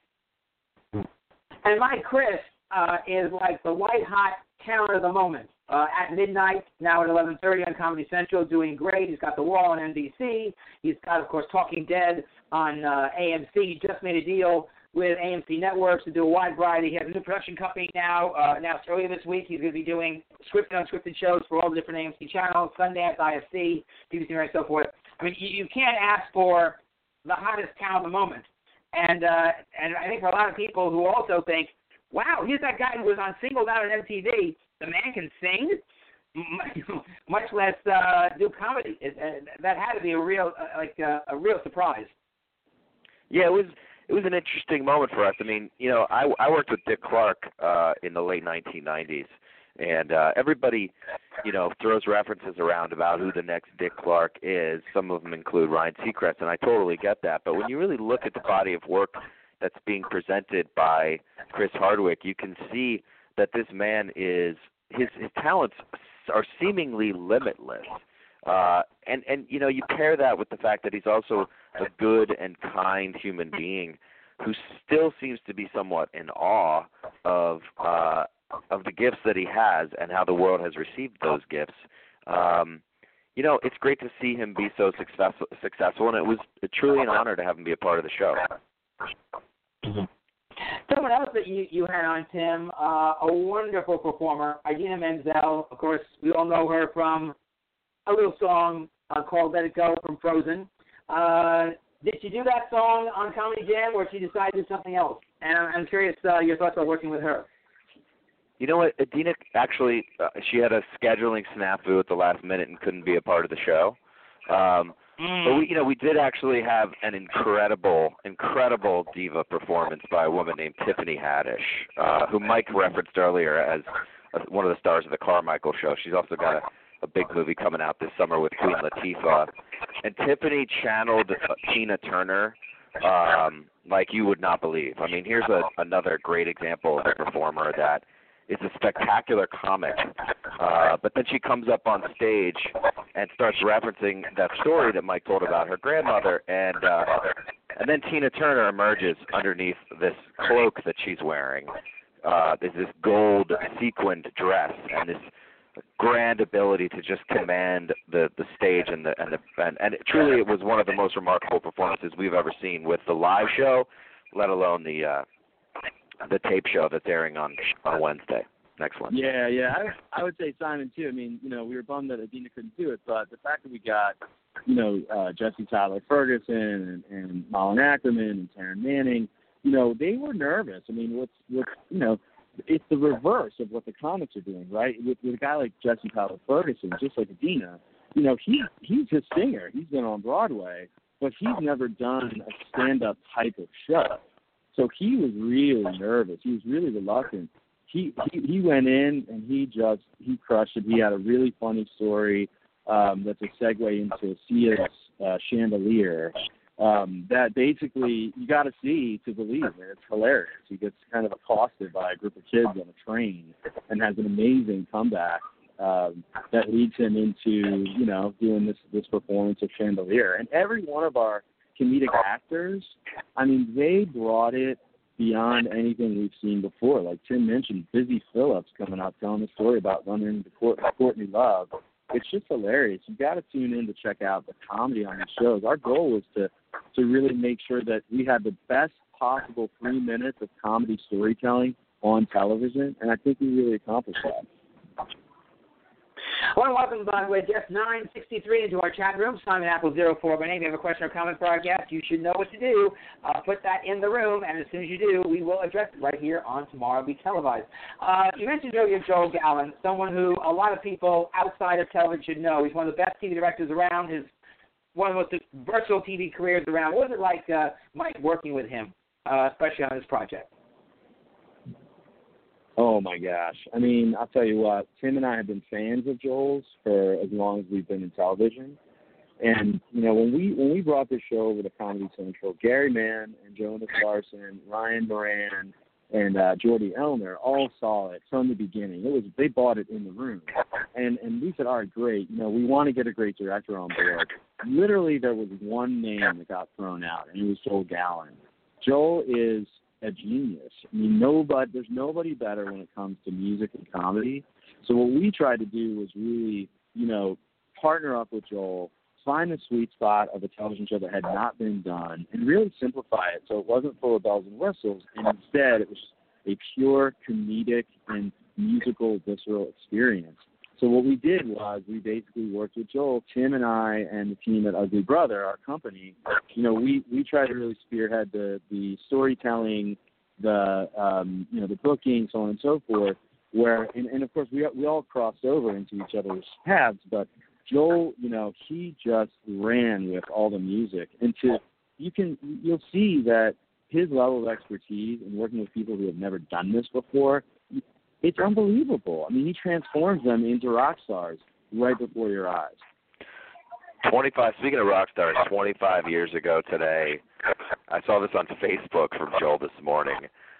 And Mike Chris uh, is like the white hot talent of the moment. Uh, at midnight, now at eleven thirty on Comedy Central, doing great. He's got The Wall on N B C. He's got, of course, Talking Dead on uh, A M C. He just made a deal with A M C Networks to do a wide variety. He has a new production company now. Uh, now, earlier this week, he's going to be doing scripted and unscripted shows for all the different A M C channels, Sundance, I F C, B B C, and so forth. I mean, you, you can't ask for the hottest talent of the moment. And, uh, and I think for a lot of people who also think, wow, here's that guy who was on Singled Out on M T V. The man can sing, much less uh, do comedy. It, uh, that had to be a real, uh, like uh, a real surprise. Yeah, it was. It was an interesting moment for us. I mean, you know, I, I worked with Dick Clark uh, in the late nineteen nineties, and uh, everybody, you know, throws references around about who the next Dick Clark is. Some of them include Ryan Seacrest, and I totally get that. But when you really look at the body of work that's being presented by Chris Hardwick, you can see that this man is his his talents are seemingly limitless, uh, and and you know you pair that with the fact that he's also a good and kind human being who still seems to be somewhat in awe of uh, of the gifts that he has and how the world has received those gifts. Um, you know, it's great to see him be so successful, successful, and it was truly an honor to have him be a part of the show. Mm-hmm. Someone else that you, you had on, Tim, uh, a wonderful performer, Idina Menzel. Of course, we all know her from a little song uh, called Let It Go from Frozen. Uh, did she do that song on Comedy Jam, or did she decide to do something else? And I'm, I'm curious uh, your thoughts about working with her. You know what? Adina actually, uh, she had a scheduling snafu at the last minute and couldn't be a part of the show. Um, mm. But we, you know, we did actually have an incredible, incredible diva performance by a woman named Tiffany Haddish, uh, who Mike referenced earlier as uh, one of the stars of the Carmichael Show. She's also got a, a big movie coming out this summer with Queen Latifah. And Tiffany channeled uh, Tina Turner um, like you would not believe. I mean, here's a, another great example of a performer that is a spectacular comic, uh, but then she comes up on stage and starts referencing that story that Mike told about her grandmother, and uh, and then Tina Turner emerges underneath this cloak that she's wearing. Uh, there's this gold sequined dress and this grand ability to just command the, the stage and the and the and, and it, truly it was one of the most remarkable performances we've ever seen with the live show, let alone the uh, the tape show that's airing on on Wednesday. Next one. Yeah, yeah. I, I would say Simon too. I mean, you know, we were bummed that Adina couldn't do it, but the fact that we got, you know, uh, Jesse Tyler Ferguson and, and Malin Ackerman and Taryn Manning, you know, they were nervous. I mean, what's what's you know, it's the reverse of what the comics are doing, right? With, with a guy like Jesse Tyler Ferguson, just like Adina, you know, he he's a singer. He's been on Broadway, but he's never done a stand-up type of show. So he was really nervous. He was really reluctant. He, he he went in and he just he crushed it. He had a really funny story um, that's a segue into Sia's uh, Chandelier. Um, that basically you got to see to believe it. It's hilarious. He gets kind of accosted by a group of kids on a train and has an amazing comeback um, that leads him into you know doing this this performance of Chandelier. And every one of our comedic actors, I mean, they brought it beyond anything we've seen before. Like Tim mentioned, Busy Phillips coming out telling the story about running into Courtney Love. It's just hilarious. You got to tune in to check out the comedy on these shows. Our goal was to to really make sure that we had the best possible three minutes of comedy storytelling on television, and I think we really accomplished that. I want to welcome, by the way, guest nine sixty-three into our chat room. Simon Apple zero four by name. If you have a question or comment for our guest, you should know what to do. Uh, put that in the room, and as soon as you do, we will address it right here on Tomorrow Be Televised. Uh, you mentioned earlier Joel Gallen, someone who a lot of people outside of television should know. He's one of the best T V directors around. His one of the most versatile T V careers around. What was it like, uh, Mike, working with him, uh, especially on this project? Oh, my gosh. I mean, I'll tell you what, Tim and I have been fans of Joel's for as long as we've been in television. And, you know, when we when we brought this show over to Comedy Central, Gary Mann and Jonas Larson, Ryan Moran, and uh, Jordy Elmer all saw it from the beginning. It was They bought it in the room. And, and we said, all right, great. You know, we want to get a great director on board. Literally, there was one name that got thrown out, and it was Joel Gallen. Joel is a genius. I mean, nobody, there's nobody better when it comes to music and comedy. So what we tried to do was really, you know, partner up with Joel, find the sweet spot of a television show that had not been done, and really simplify it so it wasn't full of bells and whistles, and instead it was a pure comedic and musical, visceral experience. So what we did was we basically worked with Joel, Tim and I, and the team at Ugly Brother, our company. You know, we, we tried to really spearhead the, the storytelling, the um, you know the booking, so on and so forth. Where and, and of course we we all crossed over into each other's paths, but Joel, you know, he just ran with all the music, and to you can you'll see that his level of expertise in working with people who have never done this before. It's unbelievable. I mean, he transforms them into rock stars right before your eyes. twenty-five Speaking of rock stars, twenty-five years ago today, I saw this on Facebook from Joel this morning.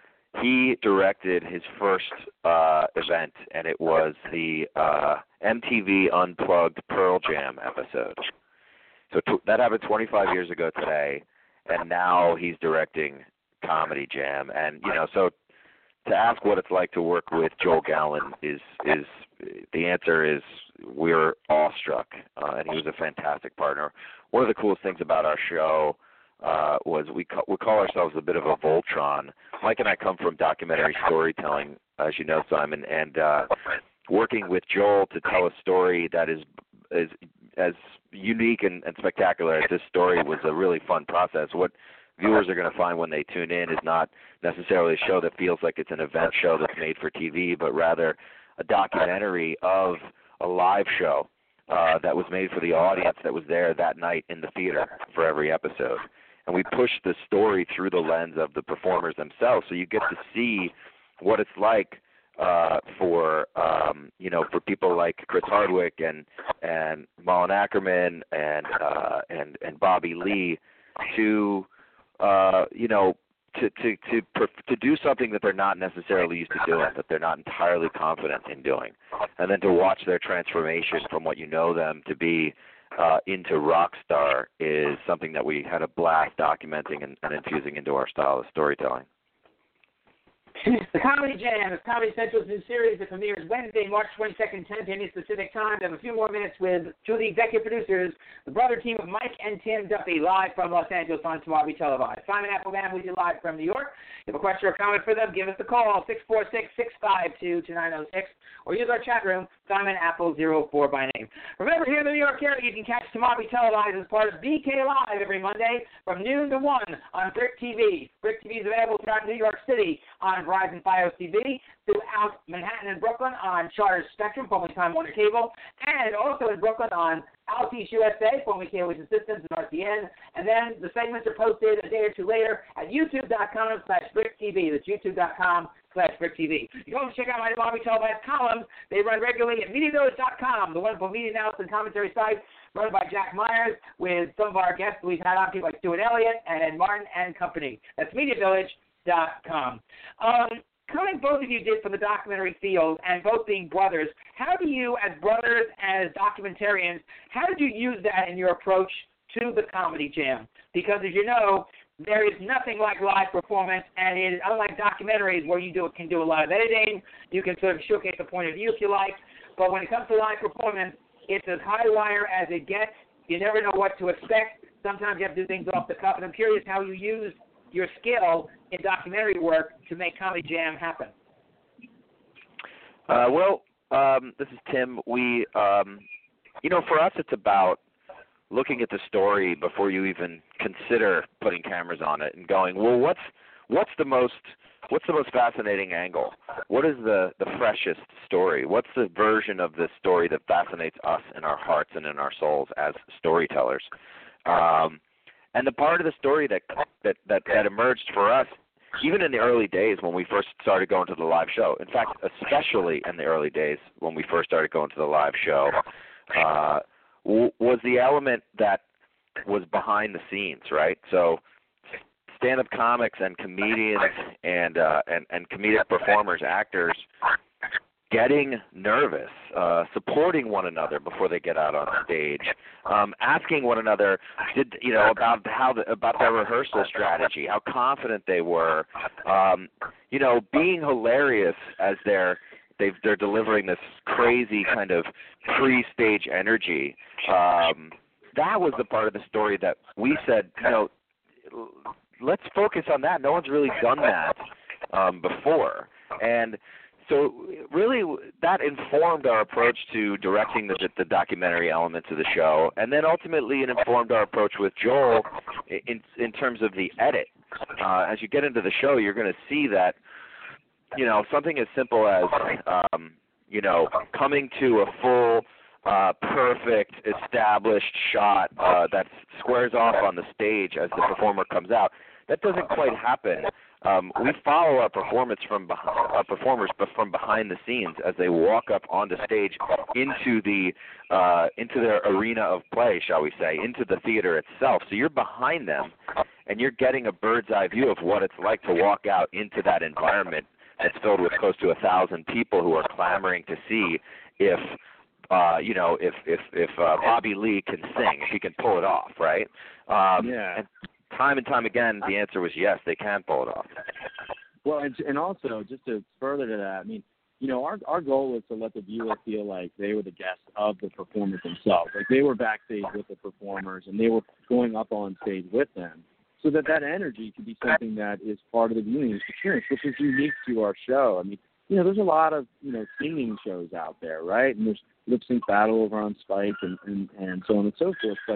He directed his first uh, event, and it was the uh, M T V Unplugged Pearl Jam episode. So t- that happened twenty-five years ago today, and now he's directing Comedy Jam. And, you know, so to ask what it's like to work with Joel Gallen is is the answer is we're awestruck, uh, and he was a fantastic partner. One of the coolest things about our show uh, was we ca- we call ourselves a bit of a Voltron. Mike and I come from documentary storytelling, as you know, Simon, and uh, working with Joel to tell a story that is is as unique and, and spectacular as this story was a really fun process. What viewers are going to find when they tune in is not necessarily a show that feels like it's an event show that's made for T V, but rather a documentary of a live show uh, that was made for the audience that was there that night in the theater for every episode. And we push the story through the lens of the performers themselves, so you get to see what it's like uh, for um, you know for people like Chris Hardwick and and Malin Ackerman and uh, and and Bobby Lee to uh, you know to to to to do something that they're not necessarily used to doing, that they're not entirely confident in doing, and then to watch their transformation from what you know them to be uh, into rock star is something that we had a blast documenting and, and infusing into our style of storytelling. The Comedy Jam is Comedy Central's new series that premieres Wednesday, March twenty-second, ten p.m. Pacific Time. I have a few more minutes with two of the executive producers, the brother team of Mike and Tim Duffy, live from Los Angeles on Tomorrow Be Televised. Simon Applebaum with you live from New York. If you have a question or comment for them, give us a call, six four six, six five two, two nine zero six, or use our chat room, Simon Apple zero four by name. Remember, here in the New York area, you can catch Tomorrow Be Televised as part of B K Live every Monday from noon to one on Brick T V. Brick T V is available throughout New York City on Verizon Fios T V, throughout Manhattan and Brooklyn on Charter Spectrum, formerly Time Warner Cable, and also in Brooklyn on Altice U S A, formerly Cable Systems and R T N. And then the segments are posted a day or two later at youtube.com slash BrickTV. That's youtube.com slash BrickTV. You can also check out my Tomorrow Be Televised columns. They run regularly at media village dot com, the wonderful media analysis and commentary site run by Jack Myers with some of our guests we've had on, people like Stuart Elliott and Martin and Company. That's media village dot com. Um, coming both of you did from the documentary field and both being brothers, how do you, as brothers, as documentarians, how did you use that in your approach to the Comedy Jam? Because as you know, there is nothing like live performance, and it is unlike documentaries where you do can do a lot of editing, you can sort of showcase a point of view if you like, but when it comes to live performance, it's as high wire as it gets. You never know what to expect. Sometimes you have to do things off the cuff, and I'm curious how you use your skill in documentary work to make Comedy Jam happen. Uh, well, um, this is Tim. We, um, you know, for us, it's about looking at the story before you even consider putting cameras on it and going, well, what's what's the most what's the most fascinating angle? What is the, the freshest story? What's the version of this story that fascinates us in our hearts and in our souls as storytellers? Um, and the part of the story that, that, that, that emerged for us, even in the early days when we first started going to the live show, in fact, especially in the early days when we first started going to the live show, uh, w- was the element that was behind the scenes, right? So stand-up comics and comedians and, uh, and, and comedic performers, actors, getting nervous, uh, supporting one another before they get out on stage, um, asking one another, did you know about how the, about their rehearsal strategy, how confident they were, um, you know, being hilarious as they're they've, they're delivering this crazy kind of pre-stage energy. Um, that was the part of the story that we said, you know, let's focus on that. No one's really done that um, before, and so really that informed our approach to directing the, the documentary elements of the show, and then ultimately it informed our approach with Joel in, in terms of the edit. Uh, as you get into the show, you're going to see that, you know, something as simple as, um, you know, coming to a full, uh, perfect, established shot uh, that squares off on the stage as the performer comes out, that doesn't quite happen. Um, we follow our performance from behind, our performers, but from behind the scenes as they walk up onto stage into the uh, into their arena of play, shall we say, into the theater itself. So you're behind them, and you're getting a bird's eye view of what it's like to walk out into that environment that's filled with close to a thousand people who are clamoring to see if uh, you know if if if uh, Bobby Lee can sing, if he can pull it off, right? Um, yeah. And, Time and time again, the answer was yes, they can pull it off. Well, and, and also, just to further to that, I mean, you know, our our goal was to let the viewer feel like they were the guests of the performers themselves. Like they were backstage with the performers and they were going up on stage with them, so that that energy could be something that is part of the viewing experience, which is unique to our show. I mean, you know, there's a lot of, you know, singing shows out there, right? And there's Lip Sync Battle over on Spike and, and, and so on and so forth. But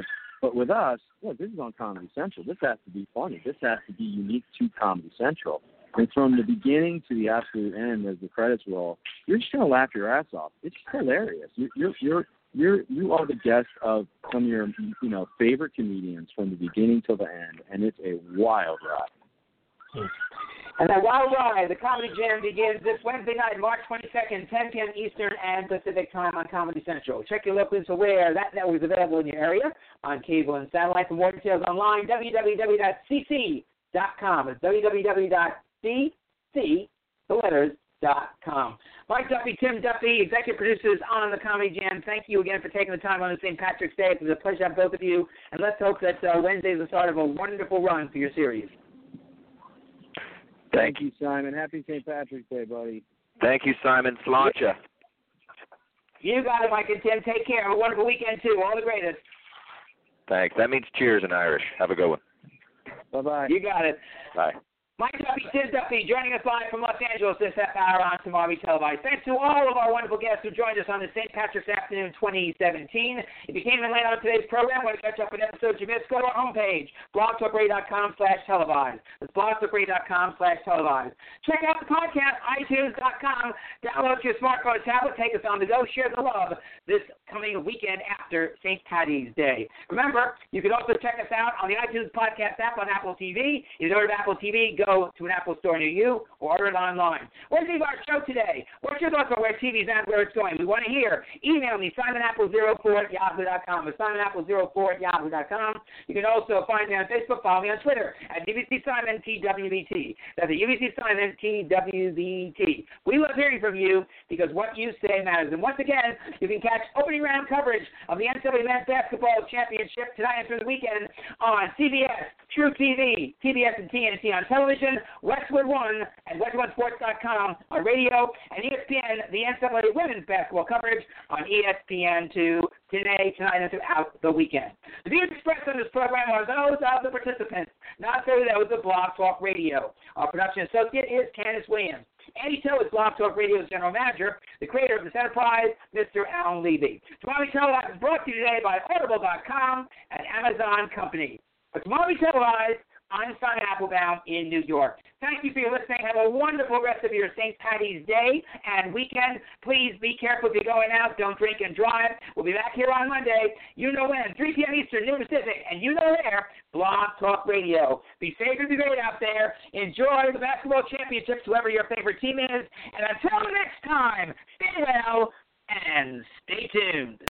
But with us, look, this is on Comedy Central. This has to be funny. This has to be unique to Comedy Central. And from the beginning to the absolute end, as the credits roll, you're just gonna laugh your ass off. It's hilarious. You're you're you're, you're you are the guest of some of your you know favorite comedians from the beginning till the end, and it's a wild ride. And that wild ride, the Comedy Jam, begins this Wednesday night, March twenty-second, ten p.m. Eastern and Pacific Time on Comedy Central. Check your locals for where that network is available in your area on cable and satellite. For more details online, w w w dot c c dot com. It's w w w dot c c, the letters, dot com. Mike Duffy, Tim Duffy, executive producers on the Comedy Jam. Thank you again for taking the time on Saint Patrick's Day. It was a pleasure to have both of you. And let's hope that uh, Wednesday is the start of a wonderful run for your series. Thank you, Simon. Happy Saint Patrick's Day, buddy. Thank you, Simon Sláinte. You got it, Mike and Tim. Take care. Have a wonderful weekend, too. All the greatest. Thanks. That means cheers in Irish. Have a good one. Bye-bye. You got it. Bye. Mike Duffy, Tim Duffy, joining us live from Los Angeles this half hour on Tomorrow Televised. Thanks to all of our wonderful guests who joined us on the Saint Patrick's Afternoon twenty seventeen. If you came in late on today's program, want to catch up on episodes you missed, go to our homepage, blogtalkradio.com slash televised. That's blogtalkradio.com slash televised. Check out the podcast, itunes dot com. Download your smartphone or tablet. Take us on the go. Share the love this coming weekend after Saint Patty's Day. Remember, you can also check us out on the iTunes podcast app on Apple T V. If you don't have Apple T V, go to an Apple store near you or order it online. Where's the our show today? What's your thoughts on where T V's at, where it's going? We want to hear. Email me, simon apple zero four at yahoo dot com. It's simon apple zero four at yahoo dot com. You can also find me on Facebook. Follow me on Twitter at U B C Simon T W B T. That's a U B C Simon T W B T. We love hearing from you because what you say matters. And once again, you can catch opening round coverage of the N C double A Men's Basketball Championship tonight and through the weekend on C B S, True T V, T B S and T N T on television, Westwood One and Westwood One Sports dot com on radio, and E S P N, the N C double A Women's Basketball coverage on E S P N two today, tonight, and throughout the weekend. The views expressed on this program are those of the participants, not those of the Blog Talk Radio. Our production associate is Candace Williams. Andy Toe is Blog Talk Radio's general manager, the creator of this enterprise, Mister Alan Levy. Tomorrow Televised is brought to you today by Audible dot com and Amazon Company. For Tomorrow Televised, I'm Simon Applebaum in New York. Thank you for your listening. Have a wonderful rest of your Saint Patty's Day and weekend. Please be careful if you're going out. Don't drink and drive. We'll be back here on Monday. You know when, three p.m. Eastern, noon Pacific, and you know where, Blog Talk Radio. Be safe and be great out there. Enjoy the basketball championships, whoever your favorite team is. And until next time, stay well and stay tuned.